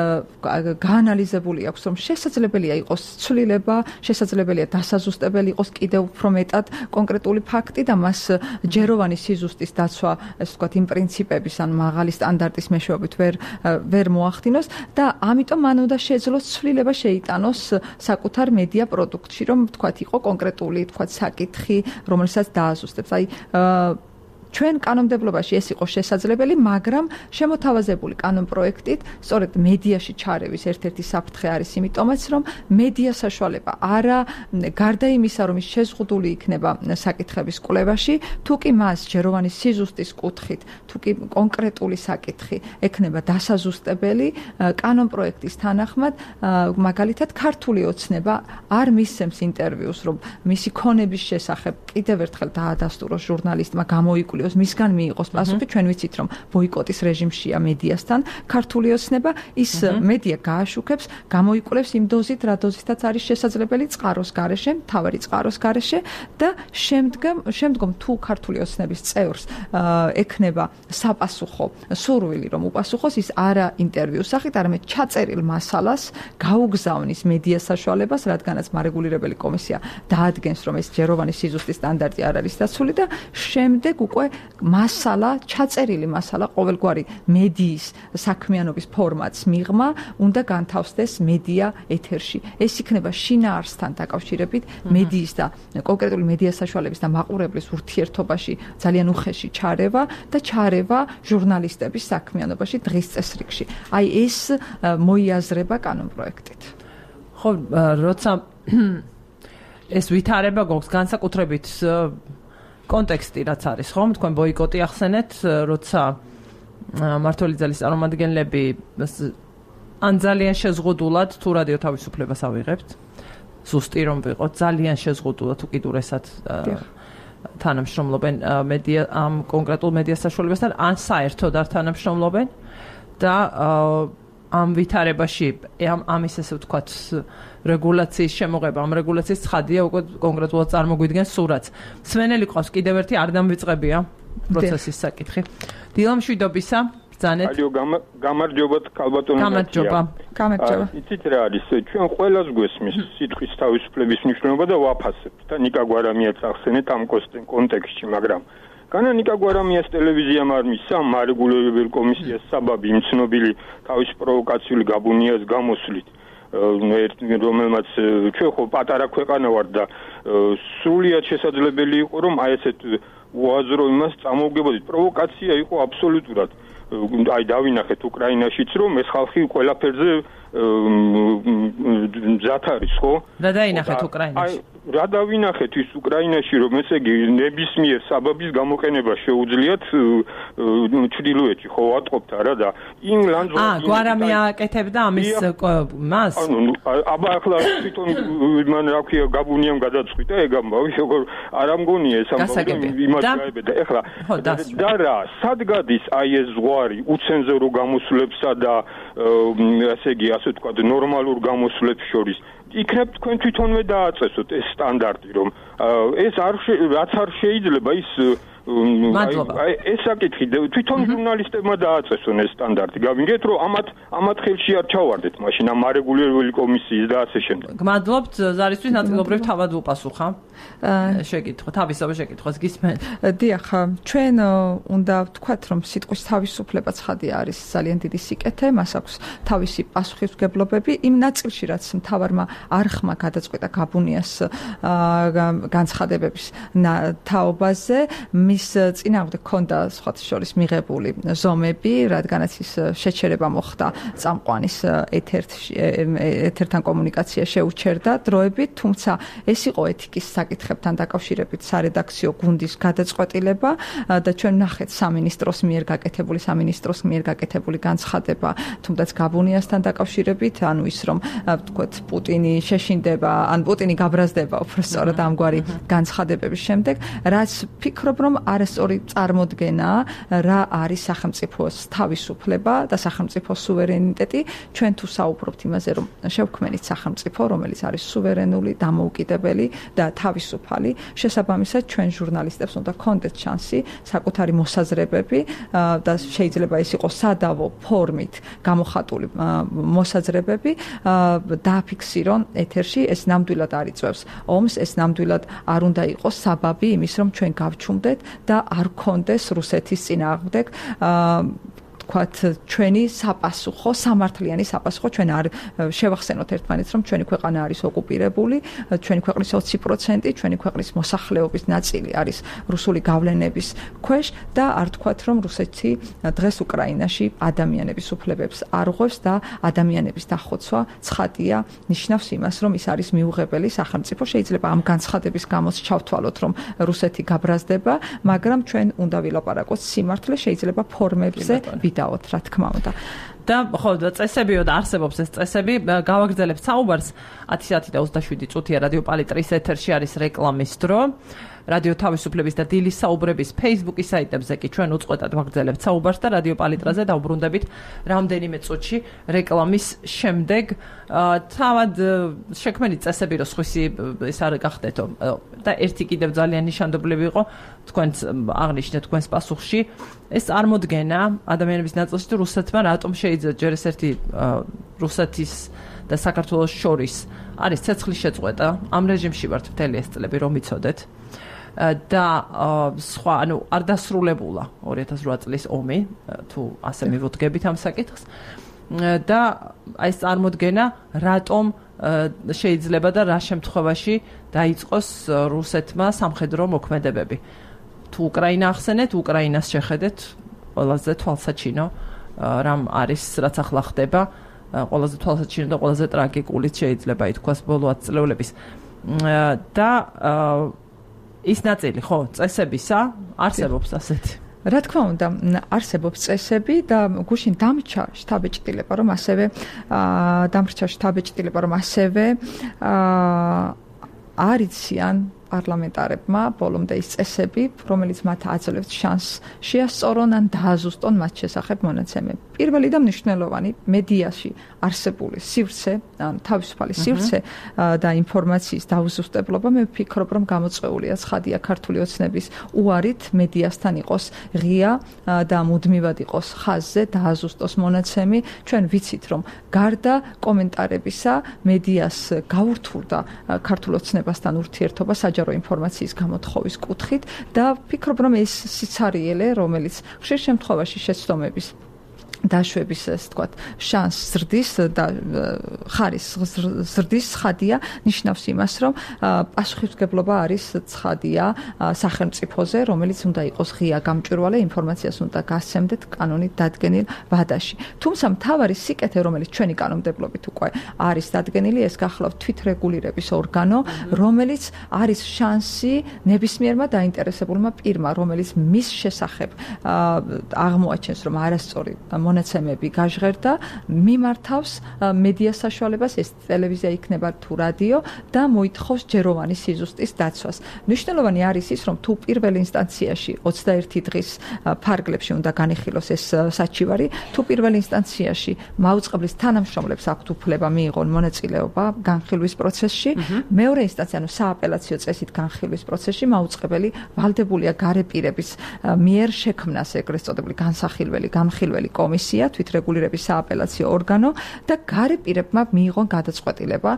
გაანალიზებული აქვს, რომ შესაძლებელია იყოს ცვლილება, შესაძლებელია დასაზუსტებელი იყოს კიდევ უფრო მეტად კონკრეტული ფაქტი და მას ჯეროვანი სიზუსტის დაცვა, ესე ვთქვათ, იმ პრინციპების ან მაღალი სტანდარტის მეშვეობით ვერ მოახდინოს და ამიტომ მან უნდა შეძლოს ცვლილება შეიტანოს საკუთარ მედია პროდუქტში, რომ ვთქვათ, იყო კონკრეტული, ვთქვათ, საკითხი, რომელსაც დააზუსტებს. აი ჩვენ კანონმდებლობაში ეს იყო შესაძლებელი, მაგრამ შემოთავაზებული კანონპროექტით სწორედ მედიაში ჩარევის ერთ-ერთი საფრთხე არის იმიტომაც, რომ მედია საშუალება არა გარდა იმისა, რომ ის შეზღუდული იქნება საკითხების კვლევაში, თუ კი მას ჯეროვანი სიზუსტის კუთხით, თუ კი კონკრეტული საკითხი ექნება დასაზუსტებელი, კანონპროექტის თანახმად, მაგალითად, ქართული ოცნება არ მისცემს ინტერვიუს, რომ მისი ქონების შესახებ კიდევ ერთხელ დაადასტუროს ჟურნალისტმა გამოიკვლია მისგან მიიღოს პასუხი, ჩვენ ვიცით, რომ ბოიკოტის რეჟიმშია მედიასთან ქართული ოცნება, ის მედია გააშუქებს, გამოიკვლევს იმ დოზით, რა დოზითაც არის შესაძლებელი წყაროს გარეშე, მთავარი წყაროს გარეშე და შემდგომ თუ ქართული ოცნების წევრს ექნება საპასუხო სურვილი, რომ უპასუხოს, ის არა ინტერვიუს სახით, არამედ ჩაწერილ მასალას გაუგზავნის მედია საშუალებას, რადგანაც მარეგულირებელი კომისია დაადგენს, რომ ეს ჯეროვანი სიზუსტის სტანდარტი არ არის დაცული და შემდეგ უკვე მასალა, ჩაწერილი მასალა, ყოველგვარი მედიის საქმიანობის ფორმატს მიღმა უნდა განთავსდეს მედია ეთერში. ეს იქნება შინაარსთან დაკავშირებით მედიის და კონკრეტული მედია საშუალების და მაყურებლის ურთიერთობაში ძალიან უხეში ჩარევა და ჩარევა ჟურნალისტების საქმიანობაში დღის წესრიგში. აი ეს მოიაზრება კანონპროექტით. ხო, როცა ეს ვითარება გვაქვს განსაკუთრებით კონტექსტი რაც არის, ხომ? თქვენ ბოიკოტი ახსენეთ, როცა მმართველი ძალის წარმომადგენლები ან ძალიან შეზღუდულად თუ რადიო თავისუფლებას ავიღებთ, ზუსტი რომ ვიყოთ, ძალიან შეზღუდულად უკიდურესად თანამშრომლობენ მედია ამ კონკრეტულ მედია საშუალებასთან, ან საერთოდ არ თანამშრომლობენ და ამ ვითარებაში ამის ესე ვთქვათ რეგულაციის შემოღება, ამ რეგულაციის ცხადია უკვე კონკრეტულად წარმოგვიდგენს სურათს. მსმენელი ყავს კიდევ ერთი არ დამვიწყებია პროცესის საკითხი. დილამშვიდობისა, ბრძანეთ. ალიო გამარჯობათ ქალბატონო. გამარჯობა. იცით რა არის? ჩვენ ყველას გვესმის სიტყვის თავისუფლების მნიშვნელობა და ვაფასებთ და ნიკა გვარამიას ახსენეთ ამ კონტექსტში, მაგრამ განა ნიკა გვარამიას ტელევიზიამ არ მისცა მარეგულირებელ კომისიას საბაბი იმ ცნობილი თავის პროვოკაციული გაბუნიას გამოსვლით. რომელმაც ჩვენ ხო პატარა ქვეყანა ვართ და სრულიად შესაძლებელი იყო რომ აი ესეთ უაზრო იმას წამოვგებოდით. პროვოკაცია იყო აბსოლუტურად. აი დავინახეთ უკრაინაშიც რომ ეს ხალხი ყველაფერზე მზად არის, ხო? რა დაინახეთ უკრაინაში? რა დავინახეთ ის უკრაინაში რომ ესე იგი ნებისმიერ საბაბის გამოყენება შეუძლიათ ჩრდილოეთში, ხო ვატყობთ არა და იმ ლანდშაფტში გვარამი აკეთებდა ამის მას? აბა ახლა თვითონ მან რა ქვია გაბუნიამ გადაწყვიტა ეგ ამბავი, როგორ არ ამგონია ეს ამბავი იმას გაებედა. ეხლა და რა, სად გადის აი ეს ზღვარი უცენზურო გამოსვლებსა და ესე იგი ასე ვთქვათ ნორმალურ გამოსვლებს შორის? იქნებ თქვენ თვითონვე დააწესოთ ეს სტანდარტი რომ ეს რაც არ შეიძლება ის ეს საკითხი თვითონ ჟურნალისტებმა დააწესონ ეს სტანდარტი. გავიგეთ რომ ამათ ხელში არ ჩავარდეთ მაშინ ამ არეგულირებული კომისიის და ასე შემდეგ. გმადლობთ ზარისთვის ნაწილობრივ თავად უპასუხა. შეკითხვა, თავისუფლება შეკითხვას გისმენთ. დიახ, ჩვენ უნდა ვთქვათ რომ სიტყვის თავისუფლება ცხადია არის ძალიან დიდი სიკეთე, მას აქვს თავისი პასუხისმგებლობები იმ ნაწილში რაც მთავარმა არხმა გადაწყვიტა გაბუნიას განცხადებების თაობაზე მის წინააღმდეგ ქონდა სხვათა შორის მიღებული ზომები, რადგანაც ის შეჩერება მოხდა წამყვანის ეთერთან კომუნიკაცია შეუჩერდა დროებით, თუმცა ეს იყო ეთიკის საკითხებთან დაკავშირებით სარედაქციო გუნდის გადაწყვეტილება და ჩვენ ნახეთ სამინისტროს მიერ გაკეთებული განცხადება, თუმცა გაბუნიასთან დაკავშირებით, ანუ ის რომ ვთქვათ პუტინი შეშინდება, ან პუტინი გაბრაზდება უბრალოდ ამგვარი განცხადებების შემდეგ, რაც ფიქრობ რომ არასწორი წარმოდგენა რა არის სახელმწიფოს თავისუფლება და სახელმწიფოს სუვერენიტეტი. ჩვენ თუ საუბრობთ იმაზე რომ შევქმნით სახელმწიფო, რომელიც არის სუვერენული, დამოუკიდებელი და თავისუფალი, შესაბამისად ჩვენ ჟურნალისტებს უნდა გქონდეთ შანსი საკუთარი მოსაზრებები და შეიძლება ეს იყოს სადავო ფორმით გამოხატული მოსაზრებები დააფიქსირონ ეთერში. ეს ნამდვილად არ იწვევს ომს, ეს ნამდვილად არ უნდა იყოს საბაბი იმის რომ ჩვენ გავჩუმდეთ და არ გქონდეს რუსეთის წინააღმდეგ ვთქვათ ჩვენი საპასუხო, სამართლიანი საპასუხო. ჩვენ არ შევახსენოთ ერთმანეთს რომ ჩვენი ქვეყანა არის ოკუპირებული, ჩვენი ქვეყნის 20%, ჩვენი ქვეყნის მოსახლეობის ნაწილი არის რუსული გავლენების ქვეშ და არ თქვათ რომ რუსეთი დღეს უკრაინაში ადამიანების უფლებებს არღვევს და ადამიანების დახოცვა ცხადია ნიშნავს იმას რომ ის არის მიუღებელი სახელმწიფო. შეიძლება ამ განცხადების გამოც ჩავთვალოთ რომ რუსეთი გაბრაზდება, მაგრამ ჩვენ უნდა ვილაპარაკოთ სიმართლე, შეიძლება ფორმებზე დავოთ რა თქმა უნდა. და ხო და წესებიო და არსებობს ეს წესები. გავაგრძელებთ საუბარს 10:27 წუთია რადიო პალიტრის ეთერში არის რეკლამის დრო. რადიო თავისუფლების და დილის საუბრების Facebook-ის საიტებზე კი ჩვენ უწყვეტად ვაგრძელებთ საუბარს და რადიო პალიტრაზე დავბრუნდებით რამდენიმე წუთში რეკლამის შემდეგ. თავად შექმნილი წესები რო სხვისი ეს არ გახდეთო და ერთი კიდევ ძალიან ნიშანდობლივი იყო თქვენს აღნიშნეთ თქვენს პასუხში ეს წარმოდგენა ადამიანების ნაწილში თუ რუსეთმა რატომ შეიძლება ჯერ ეს ერთი რუსეთის და საქართველოს შორის არის ცეცხლის შეწყვეტა. ამ რეჟიმში ვართ მთელი ეს წლები რომ იცოდეთ. და სხვა, ანუ არ დასრულებულა 2008 წლის ომი, თუ ასე მივუდგებით ამ საკითხს. და აი ეს წარმოდგენა რატომ შეიძლება და რა შემთხვევაში დაიწყოს რუსეთმა სამხედრო მოქმედებები. თუ უკრაინა ახსენეთ, უკრაინას შეხედეთ ყველაზე თვალსაჩინო რამ არის, რაც ახლა ხდება, ყველაზე თვალსაჩინო და ყველაზე ტრაგიკულიც შეიძლება ითქვას ბოლო 10 წლეულების. და ის ნაწილი, ხო, წესებისა არსებობს ასეთი. რა თქმა უნდა, არსებობს წესები და გუშინ დამრჩა შტაბ-ჭრილება, რომ ასევე არიციან პარლამენტარებმა ბოლომდე ის წესები, რომელიც მათ აძლევს შანსს შეასწორონ ან დააზუსტონ მათ შესახებ მონაცემები. პირველი და მნიშვნელოვანი მედიაში არსებული სივრცე, თავისუფალი სივრცე და ინფორმაციის დაუზუსტებლობა, მე ვფიქრობ, რომ გამოწვეულია ცხადია ქართული ოცნების უარით მედიასთან იყოს ღია და მუდმივად იყოს ხაზზე, დააზუსტოს მონაცემი. ჩვენ ვიცით, რომ გარდა კომენტარებისა, მედიას გაურთულდა ქართულ ოცნებასთან ურთიერთობა საჯარო ინფორმაციის გამოთხოვის კუთხით და ვფიქრობ, რომ ეს სიცარიელე, რომელიც ხშირ შემთხვევაში შეცდომების დაშვების ასე ვთქვათ შანსს ზრდის და ხარისხს ზრდის ცხადია ნიშნავს იმას რომ პასუხისმგებლობა არის ცხადია სახელმწიფოზე რომელიც უნდა იყოს ღია გამჭვირვალე ინფორმაციას უნდა გასცემდეთ კანონით დადგენილ ვადაში თუმცა მთავარი სიკეთე რომელიც ჩვენი კანონმდებლობით უკვე არის დადგენილი ეს გახლავთ თვითრეგულირების ორგანო რომელიც არის შანსი ნებისმიერმა დაინტერესებულმა პირმა რომელიც მის შესახებ აღმოაჩენს რომ არასწორი მონაცემები გაჟღერდა მიმართავს მედია საშუალებას ეს ტელევიზია იქნება თუ რადიო და მოითხოვს ჯეროვანი სიზუსტის დაცვას. მნიშვნელოვანი არის ის რომ თუ პირველ ინსტანციაში 21 დღის ფარგლებში უნდა განიხილოს ეს საჩივარი თუ პირველ ინსტანციაში მაუწყებლის თანამშრომლებს აქვთ უფლება მიიღონ მონაწილეობა განხილვის პროცესში მეორე ინსტანცია ანუ სააპელაციო წესით განხილვის პროცესში მაუწყებელი ვალდებულია გარეპირების მიერ შექმნას ეგრეთ წოდებული განსახილველი განხილველი კომისია თვითრეგულირების სააპელაციო ორგანო და გარეპირებმა მიიღონ გადაწყვეტილება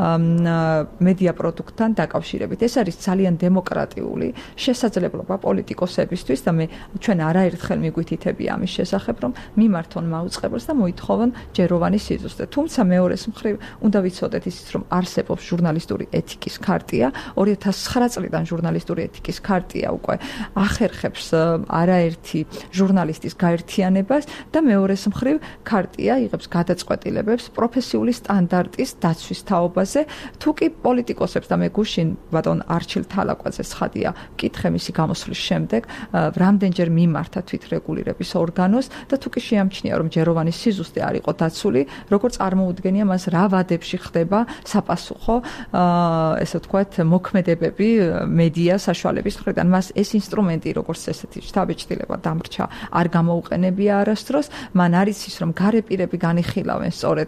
მედია პროდუქტთან დაკავშირებით. ეს არის ძალიან დემოკრატიული შესაძლებლობა პოლიტიკოსებისთვის და მე ჩვენ არაერთხელ მიგვითითები ამის შესახებ რომ მიმართონ მაუწყებელს და მოითხოვონ ჯეროვანი სიზუსტე. თუმცა მეორეს მხრივ უნდა ვიცოდეთ ისიც რომ არსებობს ჟურნალისტური ეთიკის ქარტია 2009 წლიდან ჟურნალისტური ეთიკის ქარტია უკვე ახერხებს არაერთი ჟურნალისტის გაერთიანებას და მეორეს მხრივ ქარტია იღებს გადაწყვეტილებებს პროფესიული სტანდარტის დაცვის თაობაზე თუ კი პოლიტიკოსებს და მე გუშინ ბატონ არჩილ თალაკვაძე ცხადია კითხე მისი გამოსვლის შემდეგ რამდენჯერ მიმართა თვითრეგულირების ორგანოს და თუ კი შეამჩნია რომ ჯეროვანი სიზუსტე არ იყო დაცული როგორ წარმოუდგენია მას რა ვადებში ხდება საპასუხო ესე ვთქვათ მოქმედებები მედია საშუალების მხრიდან მას ეს ინსტრუმენტი როგორც ესეთი შთაბეჭდილება დამრჩა არ გამოუყენებია არასდროს მან არის ის რომ გარეპირები განიხილავენ სწორედ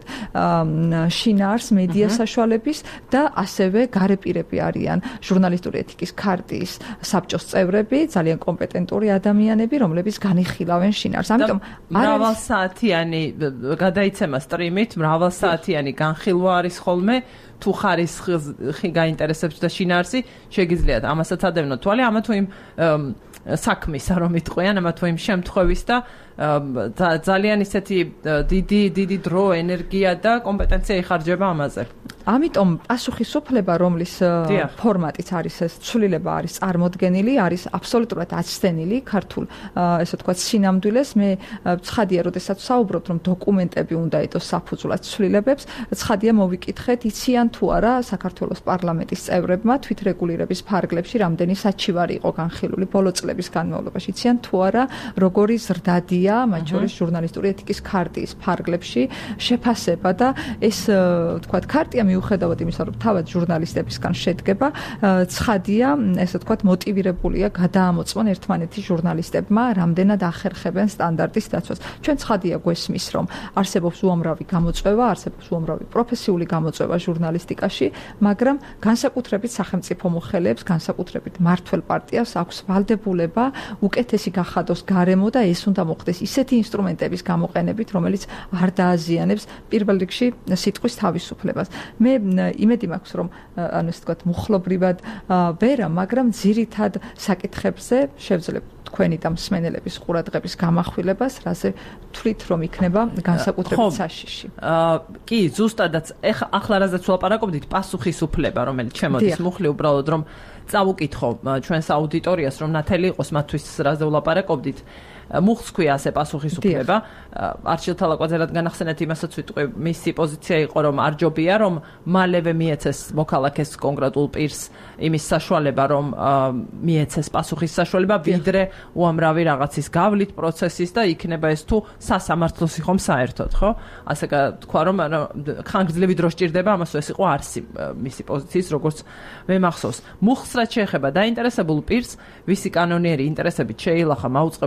შინაარს მედია საშუალების და ასევე გარეპირები არიან ჟურნალისტური ეთიკის ქარტიის საბჭოს წევრები ძალიან კომპეტენტური ადამიანები რომლებიც განიხილავენ შინაარს ამიტომ მრავალსაათიანი გადაიცემა სტრიმით მრავალსაათიანი განხილვა არის ხოლმე თუ ხარისხი გაინტერესებს და შინაარსი შეგიძლიათ ამასაც ადევნოთ თვალი ამა თუ იმ საქმისა რომ იტყვიან ამა თუ იმ შემთხვევის და ძალიან ისეთი დიდი დრო ენერგია და კომპეტენცია იხარჯება ამაზე. ამიტომ პასუხისუფლება რომლის ფორმატიც არის ეს ცვლილება არის წარმოდგენილი არის აბსოლუტურად აცდენილი ქართულ ესე ვთქვათ სინამდვილეს მე ცხადია როდესაც საუბრობთ რომ დოკუმენტები უნდა იტოს საფუძვლად ცვლილებებს ცხადია მოვიკითხეთ იციან თუ არა საქართველოს პარლამენტის წევრებმა თვითრეგულირების ფარგლებში რამდენი საჩივარი იყო განხილული ბოლო წლების განმავლობაში იციან თუ არა როგორი ზრდადია მათ შორის ჟურნალისტური ეთიკის ქარტიის ფარგლებში შეფასება და ეს ვთქვათ ქარტია მიუხედავად იმისა რომ თავად ჟურნალისტებისგან შედგება ცხადია ესე ვთქვათ მოტივირებულია გადაამოწმონ ერთმანეთის ჟურნალისტებმა რამდენად ახერხებენ სტანდარტის დაცვას ჩვენ ცხადია გვესმის რომ არსებობს უამრავი გამოწვევა არსებობს უამრავი პროფესიული გამოწვევა ჟურნალისტიკაში მაგრამ განსაკუთრებით სახელმწიფო მოხელეებს განსაკუთრებით მართველ პარტიას აქვს ვალდებულება უკეთესი გახადოს გარემო და ეს უნდა მოხდეს ისეთი ინსტრუმენტების გამოყენებით რომელიც არ დააზიანებს პირველ რიგში სიტყვის თავისუფლებას მე იმედი მაქვს რომ ანუ ესე ვთქვათ მუხლობრივად ვერა მაგრამ ძირითად საკითხებზე შევძლებთ თქვენი და მსმენელების ყურადღების გამახვილებას რაზე თვლით რომ იქნება განსაკუთრებით საშიში კი ზუსტადაც ახლა რაზეც ვლაპარაკობდით პასუხისუფლება რომელიც შემოდის მუხლი უბრალოდ რომ წავუკითხო ჩვენს აუდიტორიას რომ ნათელი იყოს მათთვის რაზე ვლაპარაკობდით მუხლს ქვია ასე პასუხისუფლება არჩილ თალაკვაძე რადგან ახსენეთ იმასაც ვიტყვი მისი პოზიცია იყო რომ არ ჯობია რომ მალევე მიეცეს მოქალაქეს კონკრეტულ პირს იმის საშუალება რომ მიეცეს პასუხის საშუალება ვიდრე უამრავი რაღაცის გავლით პროცესის და იქნება ეს თუ სასამართლოს ხომ საერთოდ ხო ასე თქვა რომ ხანგრძლივი დრო სჭირდება ამას ეს იყო არსი მისი პოზიციის როგორც მე მახსოვს მუხლს რაც შეეხება დაინტერესებულ პირს ვისი კანონიერი ინტერესებით შეილახა მაუწყებლის პროგრამა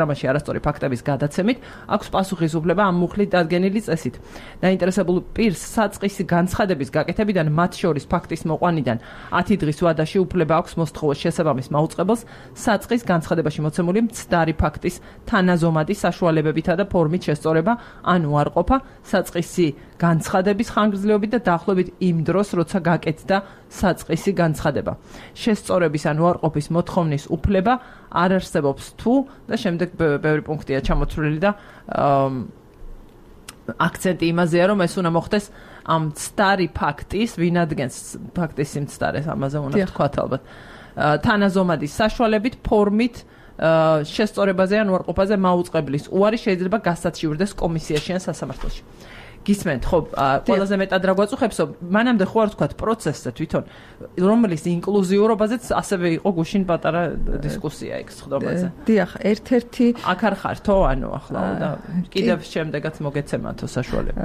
პროგრამაში არასწორი ფაქტების გადაცემით აქვს პასუხისმგებლობა ამ მუხლით დადგენილი წესით. დაინტერესებულ პირს საწყისი განცხადების გაკეთებიდან, მათ შორის ფაქტის მოყვანიდან 10 დღის ვადაში უფლება აქვს მოსთხოვოს შესაბამის მაუწყებელს საწყის განცხადებაში მოცემული მცდარი ფაქტის თანაზომადი საშუალებებითა და ფორმით შესწორება ან უარყოფა საწყისი განცხადების ხანგრძლივობით და დაახლოებით იმ დროს, როცა გაკეთდა საწყისი განცხადება. შესწორების ან უარყოფის მოთხოვნის უფლება არ არსებობს თუ და შემდეგ ბევრი პუნქტია ჩამოთვლილი და აქცენტი იმაზეა, რომ ეს უნდა მოხდეს ამ მცდარი ფაქტის, ვინ ადგენს ფაქტის სიმცდარეს, ამაზე უნდა თქვათ ალბათ. თანაზომადი საშუალებით, ფორმით შესწორებაზე ან უარყოფაზე მაუწყებლის უარი შეიძლება გასაჩივრდეს კომისიაში ან სასამართლოში. გისმენთ, ხო, ყველაზე მეტად რა გვაწუხებსო, მანამდე ხო არ თქვათ პროცესზე თვითონ, რომელიც ინკლუზიურობაზეც ასევე იყო გუშინ პატარა დისკუსია იქ სხდომაზე. დიახ, ერთ-ერთი აქ არ ხართო, ანუ ახლა და კიდევ შემდეგაც მოგეცემათო საშუალება.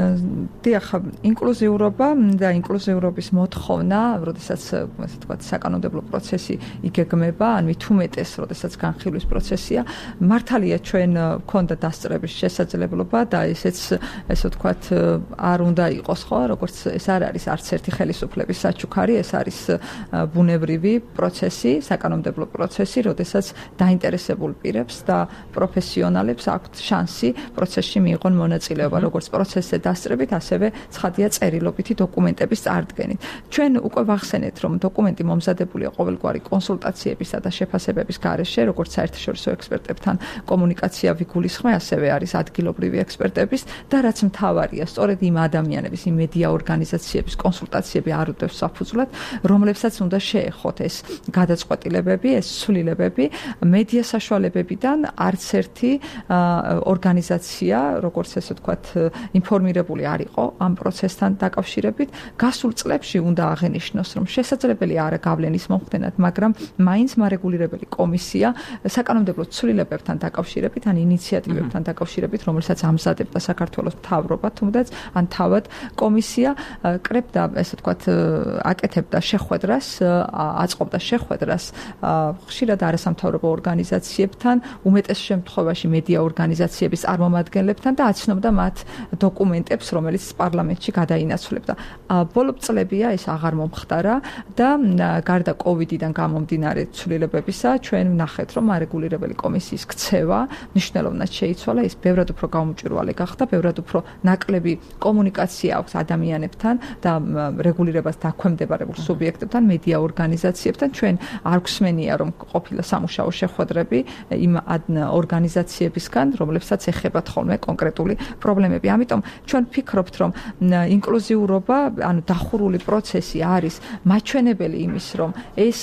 დიახ, ინკლუზიურობა და ინკლუზიურობის მოთხოვნა, როდესაც ასე თქვათ, საკანონმდებლო პროცესი იგეგმება, ან მით უმეტეს, როდესაც განხილვის პროცესია, მართალია ჩვენ გვქონდა დასწრების შესაძლებლობა და ესეც ესე ვთქვათ არ უნდა იყოს ხო, როგორც ეს არ არის არც ერთი ხელისუფლების საჩუქარი, ეს არის ბუნებრივი პროცესი, საკანონმდებლო პროცესი, როდესაც დაინტერესებულ პირებს და პროფესიონალებს აქვთ შანსი პროცესში მიიღონ მონაწილეობა, როგორც პროცესზე დასწრებით, ასევე ცხადია წერილობითი დოკუმენტების წარდგენით. ჩვენ უკვე ვახსენეთ, რომ დოკუმენტი მომზადებულია ყოველგვარი კონსულტაციებისა და შეფასებების გარეშე, როგორც საერთაშორისო ექსპერტებთან კომუნიკაცია ვიგულისხმე, ასევე არის ადგილობრივი ექსპერტების და რაც მთავარია, სწორედ იმ ადამიანების, იმ მედია ორგანიზაციების კონსულტაციები არ უდევს საფუძვლად, რომლებსაც უნდა შეეხოთ ეს გადაწყვეტილებები, ეს ცვლილებები, მედია საშუალებებიდან არც ერთი ორგანიზაცია, როგორც ესე ვთქვათ, ინფორმირებული არ იყო ამ პროცესთან დაკავშირებით. გასულ წლებში უნდა აღენიშნოს, რომ შესაძლებელი არა გავლენის მომხდენად, მაგრამ მაინც მარეგულირებელი კომისია საკანონმდებლო ცვლილებებთან დაკავშირებით, ან ინიციატივებთან დაკავშირებით, რომელსაც ამზადებდა საქართველოს მთავრობა, თუნდაც ან თავად კომისია კრებდა, ესე ვთქვათ, აკეთებდა შეხვედრას, აწყობდა შეხვედრას ხშირად არასამთავრობო ორგანიზაციებთან, უმეტეს შემთხვევაში მედია ორგანიზაციების წარმომადგენლებთან და აცნობდა მათ დოკუმენტებს, რომელიც პარლამენტში გადაინაცვლებდა. ბოლო წლებია ეს აღარ მომხდარა და გარდა კოვიდიდან გამომდინარე ცვლილებებისა, ჩვენ ვნახეთ, რომ მარეგულირებელი კომისიის ქცევა მნიშვნელოვნად შეიცვალა, ის ბევრად უფრო გაუმჭვირვალე გახდა, ბევრად უფრო ნაკლები კომუნიკაცია აქვს ადამიანებთან და რეგულირებას დაქვემდებარებულ სუბიექტებთან, მედია ორგანიზაციებთან. ჩვენ არ გვსმენია, რომ ყოფილა სამუშაო შეხვედრები იმ ორგანიზაციებისგან, რომლებსაც ეხებათ ხოლმე კონკრეტული პრობლემები. ამიტომ ჩვენ ვფიქრობთ, რომ ინკლუზიურობა, ანუ დახურული პროცესი არის მაჩვენებელი იმის, რომ ეს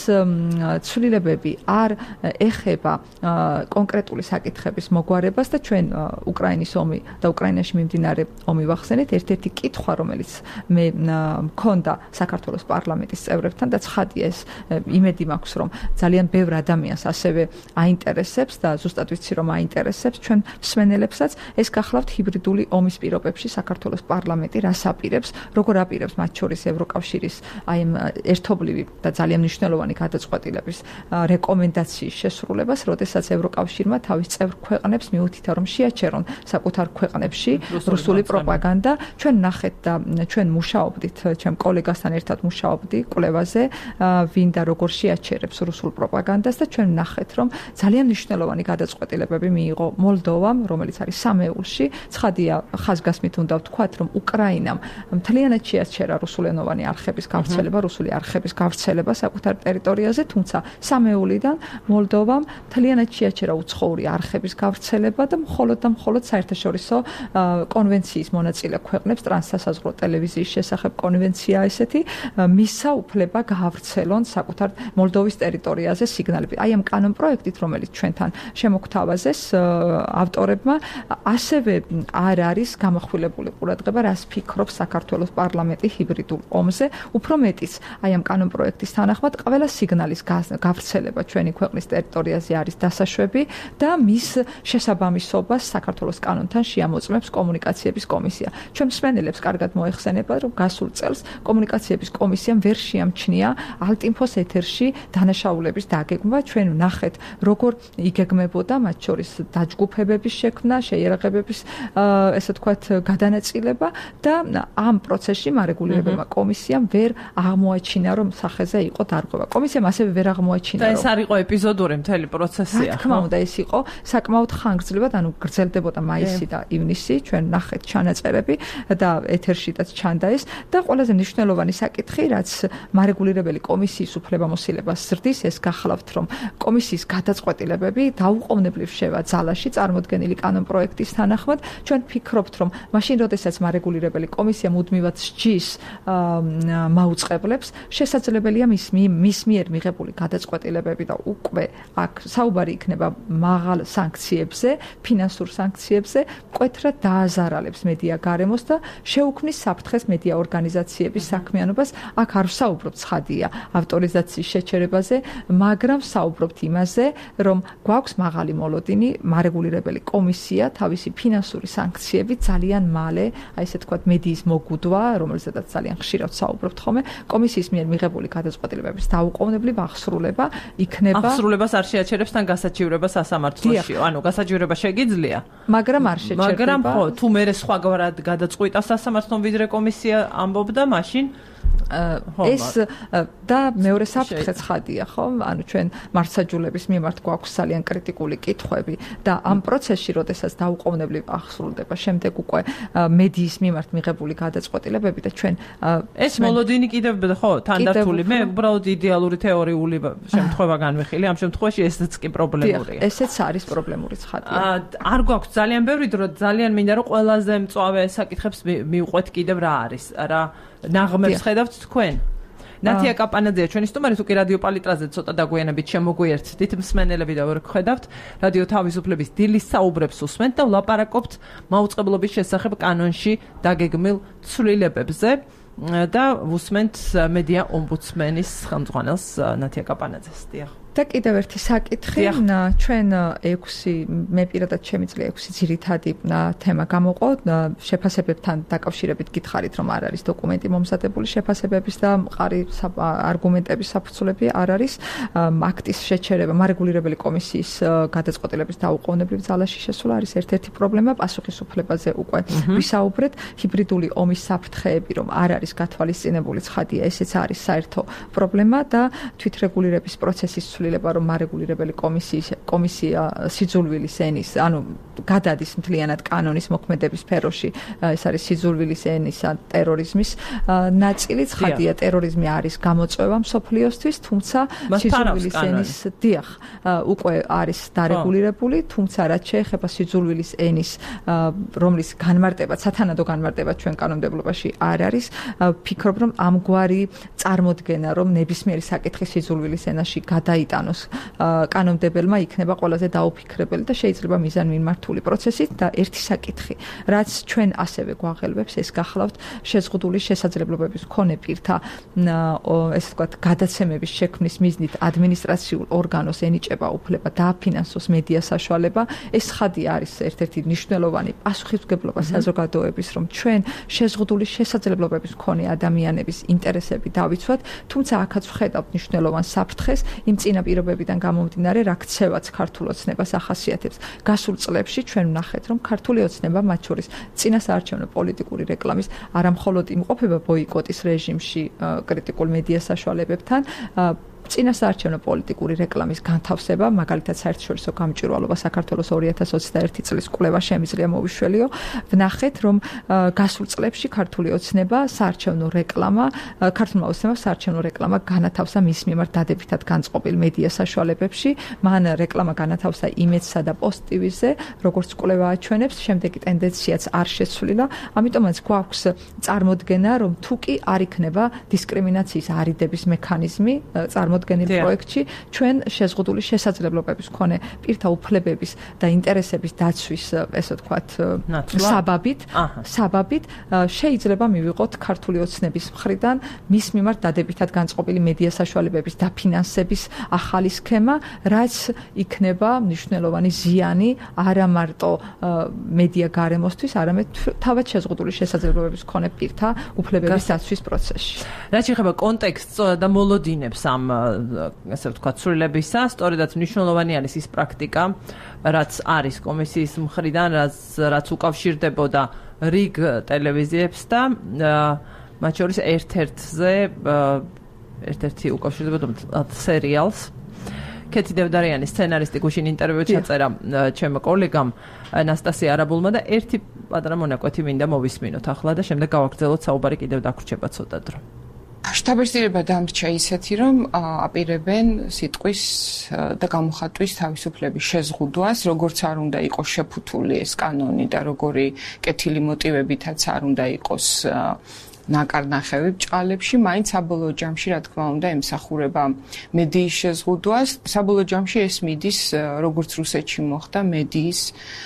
ცვლილებები არ ეხება კონკრეტული საკითხების მოგვარებას და ჩვენ უკრაინის ომი და უკრაინაში მიმდინარე ომი ვახსენეთ, ერთ-ერთი კითხვა, რომელიც მე მქონდა საქართველოს პარლამენტის წევრებთან და ცხადია ეს იმედი მაქვს, რომ ძალიან ბევრ ადამიანს ასევე აინტერესებს და ზუსტად ვიცი, რომ აინტერესებს ჩვენ მსმენელებსაც, ეს გახლავთ ჰიბრიდული ომის პირობებში საქართველოს პარლამენტი რას აპირებს, როგორ აპირებს მათ შორის ევროკავშირის აი ამ ერთობლივი და ძალიან მნიშვნელოვანი გადაწყვეტილების რეკომენდაციის შესრულებას, როდესაც ევროკავშირმა თავის წევრ ქვეყნებს მიუთითა, რომ შეაჩერონ საკუთარ ქვეყნებში რუსული პროპაგანდა. ჩვენ ნახეთ და ჩვენ მუშაობდით, ჩემ კოლეგასთან ერთად მუშაობდი კვლევაზე, ვინ და როგორ შეაჩერებს რუსულ პროპაგანდას და ჩვენ ნახეთ, რომ ძალიან მნიშვნელოვანი გადაწყვეტილებები მიიღო მოლდოვამ, რომელიც არის სამეულში. ცხადია, ხაზგასმით უნდა ვთქვათ, რომ უკრაინამ მთლიანად შეაჩერა რუსულენოვანი არხების გავრცელება, რუსული არხების გავრცელება საკუთარ ტერიტორიაზე, თუმცა სამეულიდან მოლდოვამ მთლიანად შეაჩერა უცხოური არხების გავრცელება და მხოლოდ საერთაშორისო კონვენციის მონაწილე ქვეყნებს, ტრანსსასაზღვრო ტელევიზიის შესახებ კონვენცია ესეთი, მისცა უფლება გაავრცელონ საკუთარ მოლდოვის ტერიტორიაზე სიგნალები. აი ამ კანონ პროექტით, რომელიც ჩვენთან შემოგთავაზეს ავტორებმა, ასევე არ არის გამახვილებული ყურადღება, რას ფიქრობს საქართველოს პარლამენტი ჰიბრიდულ ომზე. უფრო მეტიც, აი ამ კანონ პროექტის თანახმად, ყველა სიგნალის გავრცელება ჩვენი ქვეყნის ტერიტორიაზე არის დასაშვები და მის შესაბამისობას საქართველოს კანონთან შეამოწმებს კომუნიკაციების კომისია. ჩვენ მსმენელებს კარგად მოეხსენება, რომ გასულ წელს კომუნიკაციების კომისიამ ვერ შეამჩნია ალტინფოს ეთერში დანაშაულების დაგეგმვა. ჩვენ ვნახეთ, როგორ იგეგმებოდა მათ შორის დაჯგუფებების შექმნა, შეიარაღებების ესე ვთქვათ გადანაწილება და ამ პროცესში მარეგულირებელმა კომისიამ ვერ აღმოაჩინა, რომ სახეზე იყო დარღვევა. კომისიამ ასევე ვერ აღმოაჩინა, რომ და ეს არ იყო ეპიზოდური მთელი პროცესია. რა თქმა უნდა, ეს იყო საკმაოდ ხანგრძლივად, ანუ გრძელდებოდა მაისი და ივნისი, ჩვენ ნახეთ ჩანაწერები და ეთერშიც ჩანდა ეს და ყველაზე მნიშვნელოვანი საკითხი, რაც მარეგულირებელი კომისიის უფლებამოსილებას ზრდის, ეს გახლავთ, რომ კომისიის გადაწყვეტილებები დაუყოვნებლივ შევა ძალაში წარმოდგენილი კანონპროექტის თანახმად. ჩვენ ვფიქრობთ, რომ მაშინ, როდესაც მარეგულირებელი კომისია მუდმივად სჯის მაუწყებლებს, შესაძლებელია მის მიერ მიღებული გადაწყვეტილებები და უკვე აქ საუბარი იქნება მაღალ სანქციებზე, ფინანსურ სანქციებზე, მკვეთრად დააზარალებს მედია გარემოს და შეუქმნის საფრთხეს მედია ორგანიზაციების საქმიანობას. აქ არ ვსაუბრობ ცხადია ავტორიზაციის შეჩერებაზე, მაგრამ ვსაუბრობთ იმაზე, რომ გვაქვს მაღალი მოლოდინი, მარეგულირებელი კომისია თავისი ფინანსური სანქციები ძალიან მალე, აი ესე თქვათ, მედიის მოგუდვა, რომელზედაც ძალიან ხშირად ვსაუბრობთ ხოლმე, კომისიის მიერ მიღებული გადაწყვეტილებების დაუყოვნებლივ აღსრულება იქნება. აღსრულებას არ შეაჩერებს თან გასაჩივრება სასამართლოში. ანუ გასაჩივრება შეგიძლია, მაგრამ არ შეჩერდება. მაგრამ ხო, თუ მე სხვაგვარად გადაწყვიტა სასამართლომ ვიდრე კომისია ამბობდა, მაშინ ეს და მეორე საფრთხე ცხადია, ხო? ანუ ჩვენ მართლმსაჯულების მიმართ გვაქვს ძალიან კრიტიკული კითხვები და ამ პროცესში, როდესაც დაუყოვნებლივ აღსრულდება, შემდეგ უკვე მედიის მიმართ მიღებული გადაწყვეტილებები და ჩვენ ეს მოლოდინი კიდევ ხო, თანდართული. მე უბრალოდ იდეალური თეორიული შემთხვევა განვიხილე, ამ შემთხვევაში ესეც კი პრობლემურია. ესეც არის პრობლემური ცხადია. არ გვაქვს ძალიან ბევრი დრო, ძალიან მინდა რომ ყველაზე მწვავე საკითხებს მივყვეთ კიდევ რა არის, რა ნაღმებს ხედავთ თქვენ. ნათია კაპანაძეა ჩვენი სტუმარი, თუ კი რადიო პალიტრაზე ცოტა დაგვიანებით შემოგვიერთდით მსმენელები და ვერ გხედავთ, რადიო თავისუფლების დილის საუბრებს უსმენთ და ვლაპარაკობთ მაუწყებლობის შესახებ კანონში დაგეგმილ ცვლილებებზე და ვუსმენთ მედია ომბუდსმენის ხელმძღვანელს ნათია კაპანაძეს. დიახ. და კიდევ ერთი საკითხი, ჩვენ 6 მე პირადად შემიძლია 6 ძირითადი თემა გამოვყო, შეფასებებთან დაკავშირებით გითხარით, რომ არ არის დოკუმენტი მომზადებული შეფასებების და მყარი არგუმენტების საფუძვლები არ არის, აქტის შეჩერება, მარეგულირებელი კომისიის გადაწყვეტილების დაუყოვნებლივ ძალაში შესვლა არის ერთ-ერთი პრობლემა, პასუხისუფლებაზე უკვე ვისაუბრეთ, ჰიბრიდული ომის საფრთხეები, რომ არ არის გათვალისწინებული ცხადია, ესეც არის საერთო პრობლემა და თვითრეგულირების პროცესის ცვლილება, რომ მარეგულირებელი კომისია სიძულვილის ენის, ანუ გადადის მთლიანად კანონის მოქმედების სფეროში, ეს არის სიძულვილის ენის ტერორიზმის ნაწილი, ცხადია ტერორიზმი არის გამოწვევა მსოფლიოსთვის, თუმცა სიძულვილის ენის დიახ, უკვე არის დარეგულირებული, თუმცა რაც შეეხება სიძულვილის ენის, რომლის განმარტება, სათანადო განმარტება ჩვენ კანონმდებლობაში არ არის, ვფიქრობ, რომ ამგვარი წარმოდგენა, რომ ნებისმიერი საკითხი სიძულვილის ენაში გადაიტანოს კანონმდებელმა იქნება ყველაზე დაუფიქრებელი და შეიძლება მიზანმიმართული პროცესით და ერთი საკითხი, რაც ჩვენ ასევე გვაღელვებს, ეს გახლავთ შეზღუდული შესაძლებლობების მქონე პირთა ესე ვთქვათ გადაცემების შექმნის მიზნით ადმინისტრაციულ ორგანოს ენიჭება უფლება დააფინანსოს მედია საშუალება. ეს ხადია არის ერთ-ერთი მნიშვნელოვანი პასუხისმგებლობა საზოგადოების, რომ ჩვენ შეზღუდული შესაძლებლობების მქონე ადამიანების ინტერესები დავიცვათ, თუმცა აქაც ვხედავთ მნიშვნელოვან საფრთხეს იმ წინა პირობებიდან გამომდინარე, რა ქცევაც ქართულ ოცნებას ახასიათებს. გასულ წლებში ჩვენ ვნახეთ, რომ ქართული ოცნება, მათ შორის წინასაარჩევნო პოლიტიკური რეკლამის არამხოლოდ იმყოფება ბოიკოტის რეჟიმში კრიტიკულ მედია საშუალებებთან, წინასაარჩევნო პოლიტიკური რეკლამის განთავსება, მაგალითად საერთაშორისო გამჭვირვალობა საქართველოს 2021 წლის კვლევა შემიძლია მოვიშველიო, ვნახეთ, რომ გასულ წლებში ქართული ოცნება საარჩევნო რეკლამა, ქართულმა ოცნებამ საარჩევნო რეკლამა განათავსა მის მიმართ დადებითად განწყობილ მედია საშუალებებში, მან რეკლამა განათავსა იმედსა და პოსტ ტივიზე, როგორც კვლევა აჩვენებს, შემდეგი ტენდენციაც არ შეცვლილა, ამიტომაც გვაქვს წარმოდგენა, რომ თუ კი არ იქნება დისკრიმინაციის არიდების მექანიზმი, წარმოადგენილ პროექტში ჩვენ შეზღუდული შესაძლებლობების მქონე პირთა უფლებების და ინტერესების დაცვის ესე ვთქვათ საბაბით შეიძლება მივიღოთ ქართული ოცნების მხრიდან მის მიმართ დადებითად განწყობილი მედია საშუალებების დაფინანსების ახალი სქემა, რაც იქნება მნიშვნელოვანი ზიანი არა მარტო მედია გარემოსთვის, არამედ თავად შეზღუდული შესაძლებლობების მქონე პირთა უფლებების დაცვის პროცესში. რაც ეხება კონტექსტს და მოლოდინებს ამ ასე ვთქვათ ცვლილებისა, სწორედაც მნიშვნელოვანი არის ის პრაქტიკა, რაც არის კომისიის მხრიდან, რაც უკავშირდებოდა რიგ ტელევიზიებს და მათ შორის ერთ-ერთი უკავშირდებოდა სერიალს. კეთი დევდარიანის სცენარისტი გუშინ ინტერვიუ ჩაწერა ჩემო კოლეგამ ანასტასია არაბულმა და ერთი პატარა მონაკვეთი მინდა მოვისმინოთ ახლა და შემდეგ გავაგრძელოთ საუბარი კიდევ დაგვრჩება ცოტა დრო. შტაბ-ბეჭდობა დამრჩა ისეთი, რომ აპირებენ სიტყვის და გამოხატვის თავისუფლების შეზღუდვას, როგორც არ უნდა იყოს შეფუთული ეს კანონი და როგორი კეთილი მოტივებითაც არ უნდა იყოს ნაკარნახევი ბჭყალებში, მაინც საბოლოო ჯამში, რა თქმა უნდა, ემსახურება მედიის შეზღუდვას. საბოლოო ჯამში ეს მიდის, როგორც რუსეთში მოხდა, მედიის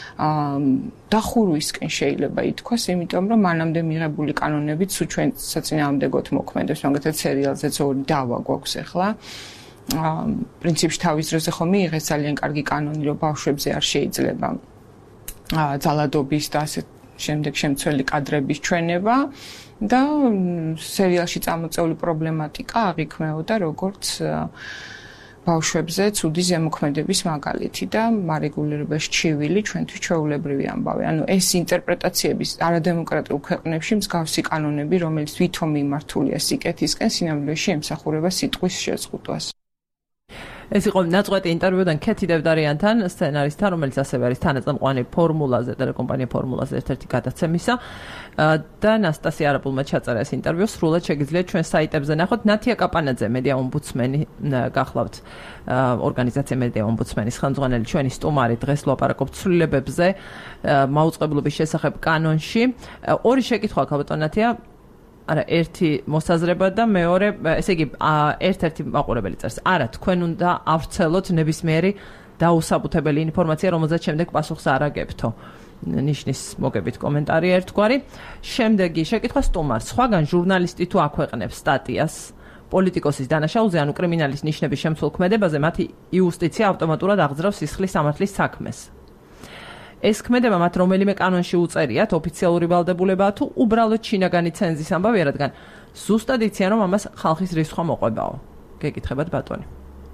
დახურვისკენ შეიძლება ითქვას, იმიტომ რომ მანამდე მიღებული კანონებით სულ ჩვენ საწინააღმდეგოდ მოქმედებს, მაგალითად სერიალზეც ორი დავა გვაქვს ახლა. პრინციპში თავის დროზე ხომ იღეს ძალიან კარგი კანონი, რომ ბავშვებზე არ შეიძლება ძალადობის და ასე შემდეგ შემცველი კადრების ჩვენება და სერიალში წამოწეული პრობლემატიკა აღიქმეოდა როგორც ბავშვებზე ცუდი ზემოქმედების მაგალითი და მარეგულირებაში ჩივილი ჩვენთვის ჩვეულებრივი ამბავი. ანუ ეს ინტერპრეტაციების არადემოკრატიულ ქვეყნებში მსგავსი კანონები, რომელიც თვითონ მიმართულია სიკეთისკენ, სინამდვილეში ემსახურება სიტყვის შეზღუდვას. ეს იყო ნაწყვეტი ინტერვიუდან კეთი დევდარიანთან, სცენარისტთან, რომელიც ასევე არის თანაწამყვანი ფორმულაზე, ტელეკომპანია ფორმულაზე ერთ-ერთი გადაცემისა და ანასტასია არაბულმა ჩაწერა ეს ინტერვიუ, სრულად შეგიძლიათ ჩვენ საიტებზე ნახოთ. ნათია კაპანაძე, მედია ომბუდსმენი, გახლავთ ორგანიზაცია მედია ომბუდსმენის ხელმძღვანელი, ჩვენი სტუმარი, დღეს ვლაპარაკობთ ცვლილებებზე მაუწყებლობის შესახებ კანონში. ორი შეკითხვა აქვს ბატონ ნათია. არა, ერთი მოსაზრება და მეორე, ესე იგი, ერთ-ერთი მაყურებელი წერს. არა, თქვენ უნდა ავრცელოთ ნებისმიერი დაუსაბუთებელი ინფორმაცია, რომელზეც შემდეგ პასუხს არ აგებთო. ნიშნის მოგებით კომენტარი ერთგვარი. შემდეგი შეკითხვა სტუმარს. სხვაგან ჟურნალისტი თუ აქვეყნებს სტატიას პოლიტიკოსის დანაშაულზე, ანუ კრიმინალის ნიშნების შემცველ ქმედებაზე, მათი იუსტიცია ავტომატურად აღძრავს სისხლის სამართლის საქმეს. ეს ქმედება მათ რომელიმე კანონში უწერიათ, ოფიციალური ვალდებულებაა თუ უბრალოდ შინაგანი ცენზის ამბავია, რადგან ზუსტად იციან, რომ ამას ხალხის რისხვა მოყვებაო. გეკითხებათ ბატონი.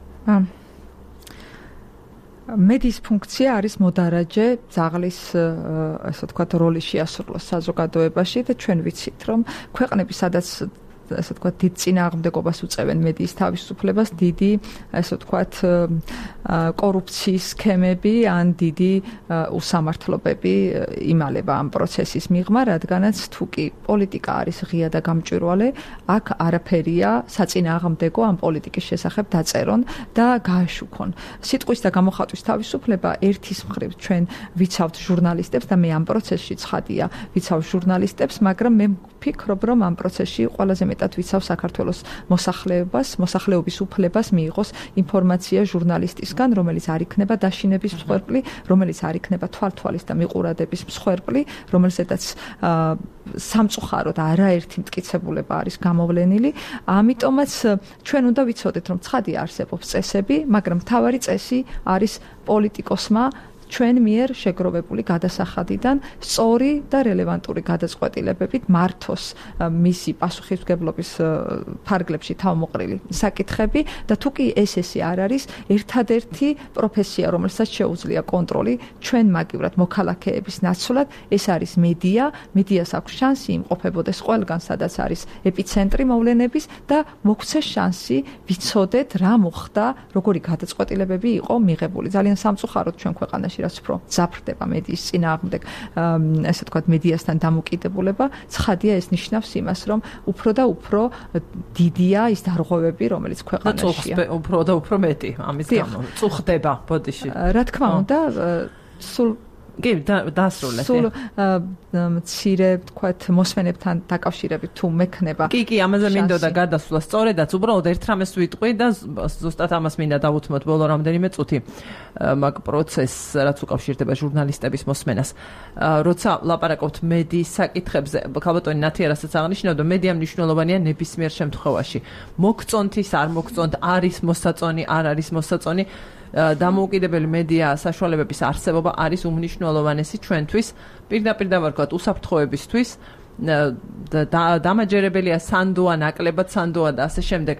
მედიის ფუნქცია არის მოდარაჯე ძაღლის, ასე ვთქვათ, როლი შეასრულოს საზოგადოებაში და ჩვენ ვიცით, რომ ქვეყნები, სადაც ასე ვთქვათ, დიდ წინააღმდეგობას უწევენ მედიის თავისუფლებას, დიდი, ასე ვთქვათ, კორუფციის სქემები ან დიდი უსამართლობები იმალება ამ პროცესის მიღმა, რადგანაც თუ კი პოლიტიკა არის ღია და გამჭვირვალე, აქ არაფერია საწინააღმდეგო ამ პოლიტიკის შესახებ დაწერონ და გააშუქონ. სიტყვის და გამოხატვის თავისუფლება ერთის მხრივ ჩვენ ვიცავთ ჟურნალისტებს და მე ამ პროცესში ცხადია, ვიცავ ჟურნალისტებს, მაგრამ მე ვფიქრობ, რომ ამ პროცესში ყველაზე მეტად ვიცავ საქართველოს მოსახლეობის უფლებას მიიღოს ინფორმაცია ჟურნალისტისგან, რომელიც არ იქნება დაშინების მსხვერპლი, რომელიც არ იქნება თვალთვალის და მიყურადების მსხვერპლი, რომელზედაც სამწუხაროდ არაერთი მტკიცებულება არის გამოვლენილი. ამიტომაც ჩვენ უნდა ვიცოდეთ, რომ ცხადია არსებობს წესები, მაგრამ მთავარი წესი არის პოლიტიკოსმა ჩვენ მიერ შეგროვებული გადასახადიდან სწორი და რელევანტური გადაწყვეტილებებით მართოს მისი პასუხისმგებლობის ფარგლებში თავმოყრილი საკითხები და თუ კი ესე არ არის ერთადერთი პროფესია, რომელსაც შეუძლია კონტროლი ჩვენ მაგივრად მოქალაქეების ნაცვლად, ეს არის მედია. მედიას აქვს შანსი იმყოფებოდეს ყველგან, სადაც არის ეპიცენტრი მოვლენების და მოგვცეს შანსი ვიცოდეთ რა მოხდა, როგორი გადაწყვეტილებები იყო მიღებული. ძალიან სამწუხაროდ ჩვენ ქვეყანაში რაც უფრო ზაფრდება მედიის წინააღმდეგ, ესე ვთქვათ, მედიასთან დამოკიდებულება, ცხადია ეს ნიშნავს იმას, რომ უფრო და უფრო დიდია ის დარღვევები, რომელიც ქვეყანაშია. უფრო და უფრო მეტი ამის გამო. წუხდება ბოდიში. რა თქმა უნდა, სულ კი, დაასრულეთ. სულ მცირე, თქვათ, მოსმენებთან დაკავშირებით თუ მექნება. კი, ამაზე მინდოდა გადასვლა. სწორედაც, უბრალოდ ერთ რამეს ვიტყვი და ზუსტად ამას მინდა დავუთმოთ ბოლო რამდენიმე წუთი მაგ პროცესს, რაც უკავშირდება ჟურნალისტების მოსმენას. როცა ლაპარაკობთ მედიის საკითხებზე, ქალბატონი ნათია რასაც აღნიშნავდა, მედია მნიშვნელოვანია ნებისმიერ შემთხვევაში. მოგწონთ ის, არ მოგწონთ, არის მოსაწონი, არ არის მოსაწონი. დამოუკიდებელი მედია საშუალებების არსებობა არის უმნიშვნელოვანესი ჩვენთვის, პირდაპირ დავარქვათ უსაფრთხოებისთვის, დამაჯერებელია სანდოა, ნაკლებად სანდოა და ასე შემდეგ.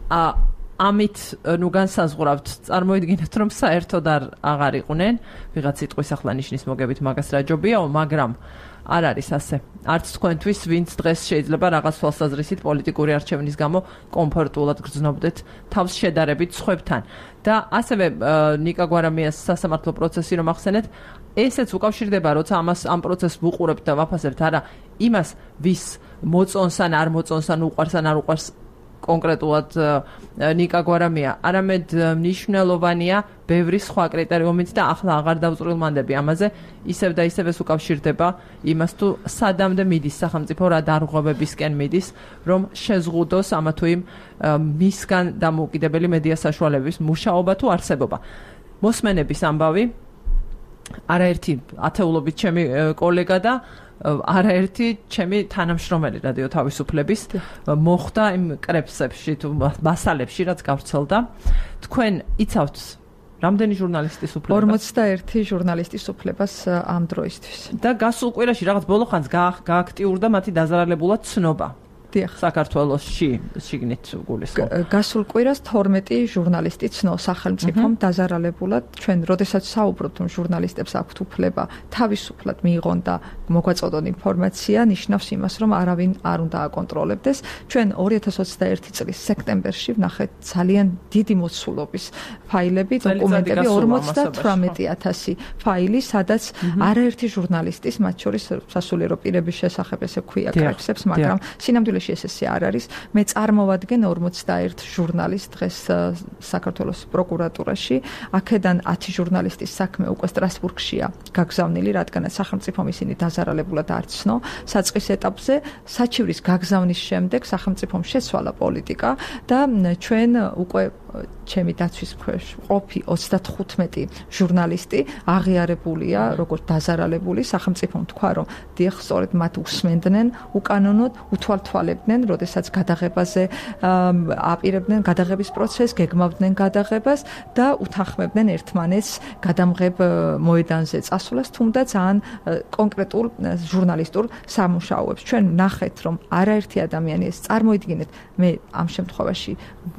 ამით განსაზღვრავთ, წარმოიდგინეთ, რომ საერთოდ აღარ იყვნენ, ვიღაც სიტყვის ახლა ნიშნის მოგებით მაგას რა ჯობიაო, მაგრამ არ არის ასე. არც თქვენთვის, ვინც დღეს შეიძლება რაღაც თვალსაზრისით პოლიტიკური არჩევნის გამო კომფორტულად გრძნობდეთ თავს შედარებით სხვებთან. და ასევე ნიკა გვარამიას სასამართლო პროცესი რომ ახსენეთ, ესეც უკავშირდება, როცა ამ პროცესს ვუყურებთ და ვაფასებთ არა იმას, ვის მოწონს ან არ მოწონს ან უყვარს ან არ უყვარს კონკრეტულად ნიკა გვარამია, არამედ მნიშვნელოვანია ბევრი სხვა კრიტერიუმით და ახლა აღარ დავწვრილმანდები ამაზე, ისევ და ისევ ეს უკავშირდება იმას, თუ სადამდე მიდის სახელმწიფო, რა დარღვევებისკენ მიდის, რომ შეზღუდოს ამა თუ იმ მისგან დამოუკიდებელი მედია საშუალებების მუშაობა თუ არსებობა. მოსმენების ამბავი, არაერთი ათეულობით ჩემი კოლეგა და არაერთი ჩემი თანამშრომელი რადიო თავისუფლების მოხდა იმ კრებსებში თუ მასალებში, რაც გავრცელდა. თქვენ იცავთ რამდენი ჟურნალისტის უფლება? 41 ჟურნალისტის უფლებას ამ დროისთვის. და გასულ კვირაში რაღაც ბოლო ხანს გააქტიურდა მათი დაზარალებულად ცნობა. საქართველოში შიგნით გულისხმობ. გასულ კვირას 12 ჟურნალისტი ცნო სახელმწიფომ დაზარალებულად. ჩვენ როდესაც საუბრობთ, რომ ჟურნალისტებს აქვთ უფლება თავისუფლად მიიღონ და მოგვაწოდონ ინფორმაცია, ნიშნავს იმას, რომ არავინ არ უნდა აკონტროლებდეს. ჩვენ 2021 წლის სექტემბერში ვნახეთ ძალიან დიდი მოცულობის ფაილები, დოკუმენტები, 58000 ფაილი, სადაც არაერთი ჟურნალისტის, მათ შორის სასულიერო პირების შესახებ ესე ქვია კრებსებს, მაგრამ სინამდვილეში ესე არ არის. მე წარმოვადგენ 41 ჟურნალისტს დღეს საქართველოს პროკურატურაში. აქედან 10 ჟურნალისტის საქმე უკვე სტრასბურგშია გაგზავნილი, რადგანაც სახელმწიფომ ისინი დაზარალებულად არ ცნო. საწყის ეტაპზე საჩივრის გაგზავნის შემდეგ სახელმწიფომ შეცვალა პოლიტიკა და ჩვენ უკვე ჩემი დაცვის ქვეშ ყოფი 35 ჟურნალისტი აღიარებულია როგორც დაზარალებული. სახელმწიფომ თქვა, რომ დიახ, სწორედ მათ უსმენდნენ უკანონოდ, უთვალთვალებდნენ, როდესაც გადაღებაზე აპირებდნენ გადაღების პროცესს, გეგმავდნენ გადაღებას და უთანხმებდნენ ერთმანეთს გადამღებ მოედანზე წასვლას, თუმცა ძალიან კონკრეტულ ჟურნალისტურ სამუშაოებს. ჩვენ ნახეთ, რომ არაერთი ადამიანი ეს წარმოიდგინეთ, მე ამ შემთხვევაში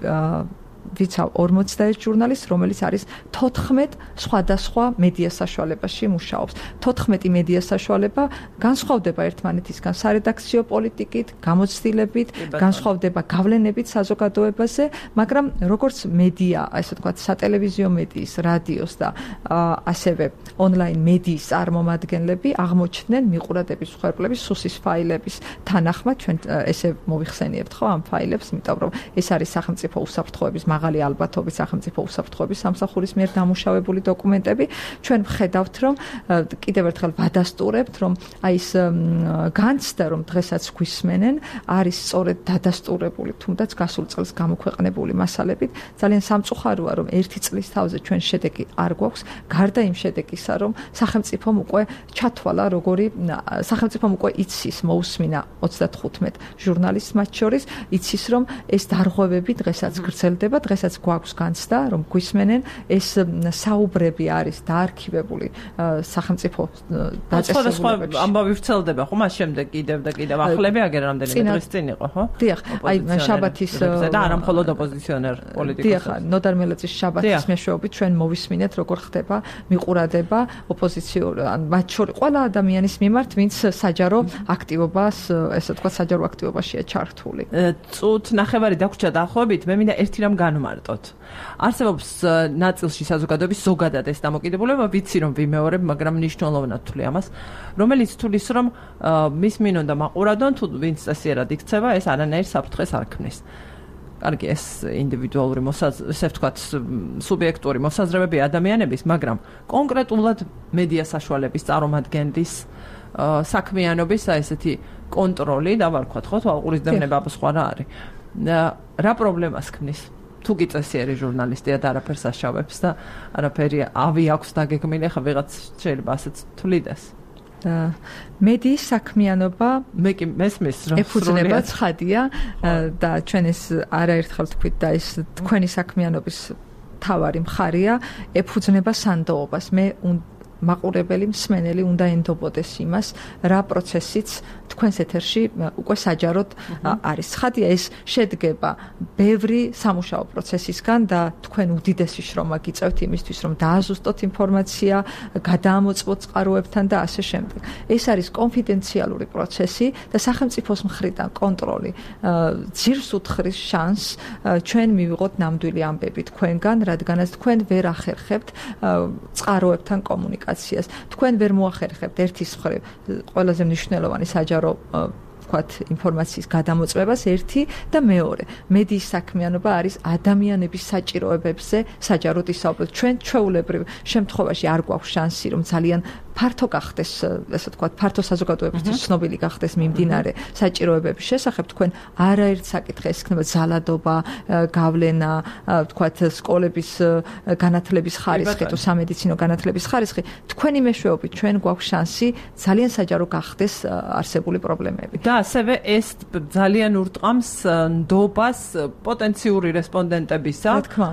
ვიცავ 41 ჟურნალისტს, რომელიც არის 14 სხვადასხვა მედია საშუალებაში მუშაობს. 14 მედია საშუალება განსხვავდება ერთმანეთისგან სარედაქციო პოლიტიკით, გამოცდილებით, განსხვავდება გავლენებით საზოგადოებაზე, მაგრამ როგორც მედია, ასე ვთქვათ, სატელევიზიო მედიის, რადიოს და ასევე ონლაინ მედიის წარმომადგენლები აღმოჩნდნენ მიყურადების მსხვერპლების სუსის ფაილების თანახმად. ჩვენ ესე მოვიხსენიებთ ხო ამ ფაილებს, იმიტომ რომ ეს არის სახელმწიფო უსაფრთხოების მაღალი ალბათობის სახელმწიფო უსაფრთხოების სამსახურის მიერ დამუშავებული დოკუმენტები. ჩვენ ვხედავთ, რომ კიდევ ერთხელ ვადასტურებთ, რომ აი ეს განცდა, რომ დღესაც გვისმენენ, არის სწორედ დადასტურებული, თუნდაც გასულ წელს გამოქვეყნებული მასალებით. ძალიან სამწუხაროა, რომ ერთი წლის თავზე ჩვენ შედეგი არ გვაქვს, გარდა იმ შედეგისა, რომ სახელმწიფომ უკვე ჩათვალა, სახელმწიფომ უკვე იცის, მოусმინა 35 ჟურნალისტს მათ შორის, იცის, რომ ეს დარღვევები დღესაც გრძელდება, დღესაც გვაქვს განცდა, რომ გვისმენენ, ეს საუბრები არის დაარქივებული სახელმწიფო დაწესებულებებში. ამბავი ვრცელდება, ხო, მას შემდეგ კიდევ და კიდევ ახლები აგერ რამდენიმე დღის წინ იყო, ხო? დიახ, აი შაბათის და არა მხოლოდ ოპოზიციონერ პოლიტიკოსებს. დიახ, ნოდარ მელაძის შაბათის მეშვეობით ჩვენ მოვისმინეთ, როგორ ხდება მიყურადება ოპოზიციურ, მათ შორის ყველა ადამიანის მიმართ, ვინც საჯარო აქტივობას, ესე ვთქვათ, საჯარო აქტივობაშია ჩართული. წუთ ნახევარი დაგვრჩა დაახლოებით, მე მინდა ერთი რამ განვმარტოთ. არსებობს ნაწილში საზოგადოების ზოგადად ეს დამოკიდებულება, ვიცი რომ ვიმეორებ, მაგრამ მნიშვნელოვნად ვთვლი ამას, რომელიც თulis რომ მის მინონდა მაყურადონ, თუ ვინც წესიერად იქცევა, ეს არანაირ საფრთხეს არ ქმნის. კარგი ეს ინდივიდუალური ესე ვთქვათ სუბიექტური მოსაზრებები ადამიანების, მაგრამ კონკრეტულად მედია საშუალების წარმომადგენლის საქმიანობის ესეთი კონტროლი და ვარქვათ ხო თვალყურის დევნება სხვა რა არის. რა პრობლემას ქმნის? თუ გიწესიერი ჟურნალისტია და არაფერს აშავებს და არაფერი ავი აქვს დაგეგმილი, ხა ვიღაც შეიძლება ასეც თვლიდეს. მედიის საქმიანობა მე კი მესმის რომ ეფუძნება ცხადია და ჩვენ ეს არაერთხელ თქვით და ეს თქვენი საქმიანობის თავარი მხარია ეფუძნება სანდოობას. მე მაყურებელი მსმენელი უნდა ენდობოდეს იმას, რა პროცესიც თქვენს ეთერში უკვე საჯაროდ არის. ცხადია, ეს შედგება ბევრი სამუშაო პროცესისგან და თქვენ უდიდესი შრომა გიწევთ იმისთვის, რომ დააზუსტოთ ინფორმაცია, გადაამოწმოთ წყაროებთან და ასე შემდეგ. ეს არის კონფიდენციალური პროცესი და სახელმწიფოს მხრიდან კონტროლი ძირს უთხრის შანსს ჩვენ მივიღოთ ნამდვილი ამბები თქვენგან, რადგანაც თქვენ ვერ ახერხებთ წყაროებთან კომუნიკაციას. თქვენ ვერ მოახერხებთ ერთის მხრივ ყველაზე მნიშვნელოვანი საჯარო ვთქვათ ინფორმაციის გადამოწმებას ერთი და მეორე მედიის საქმიანობა არის ადამიანების საჭიროებებზე საჯაროდ ისაუბროთ. ჩვენ ჩვეულებრივ შემთხვევაში არ გვაქვს შანსი რომ ძალიან ფართო გახდეს ესე ვთქვათ ფართო საზოგადოებისთვის ცნობილი გახდეს მიმდინარე საჭიროებების შესახებ. თქვენ არაერთ საკითხს ექნება ძალადობა, გავლენა, ვთქვათ სკოლების განათლების ხარისხი თუ სამედიცინო განათლების ხარისხი. თქვენი მეშვეობით ჩვენ გვაქვს შანსი ძალიან საჯარო გახდეს არსებული პრობლემები. და ასევე ეს ძალიან ურტყამს ნდობას პოტენციური რესპონდენტებისა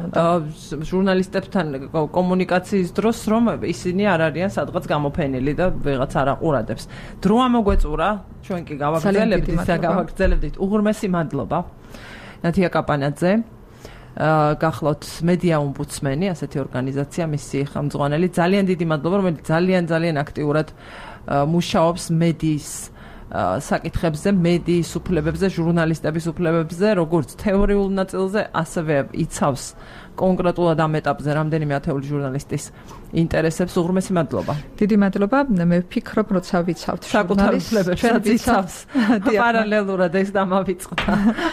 ჟურნალისტებთან კომუნიკაციის დროს, რომ ისინი არ არიან სადღაც გამოფენილი და ვიღაც არ აყურადებს. დრო ამოგვეწურა, ჩვენ კი გავაგრძელებდით. უღრმესი მადლობა. ნათია კაპანაძე, გახლავთ მედია ომბუდსმენი, ასეთი ორგანიზაცია, მისი ხელმძღვანელი. ძალიან დიდი მადლობა, რომელიც ძალიან აქტიურად მუშაობს მედიის საკითხებზე, მედიის უფლებებზე, ჟურნალისტების უფლებებზე, როგორც თეორიულ ნაწილზე, ასევე იცავს კონკრეტულად ამ ეტაპზე რამდენიმე ათეული ჟურნალისტის ინტერესებს. უღრმესი მადლობა. დიდი მადლობა. მე ვფიქრობ, როცა ვიცავთ საკუთარ უფლებებსაც იცავს. პარალელურად ეს დამავიწყდა.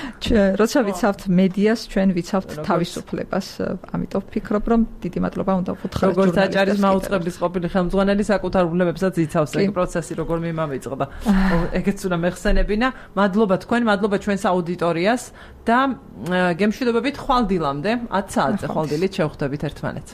როცა ვიცავთ მედიას, ჩვენ ვიცავთ თავისუფლებას. ამიტომ ვფიქრობ, რომ დიდი მადლობა უნდა ვუთხრათ ჟურნალისტებს. როგორც აჭარის მაუწყებლის ყოფილი ხელმძღვანელი საკუთარ უფლებებსაც იცავს ეს პროცესი, როგორ მიმავიწყდა. ეგეც უნდა მეხსენებინა. მადლობა თქვენ, მადლობა ჩვენს აუდიტორიას და გემშვიდობებით ხვალდილამდე 10 საათზე ხვალდილით შევხვდებით ერთმანეთს.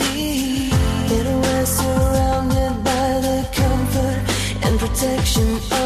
Protection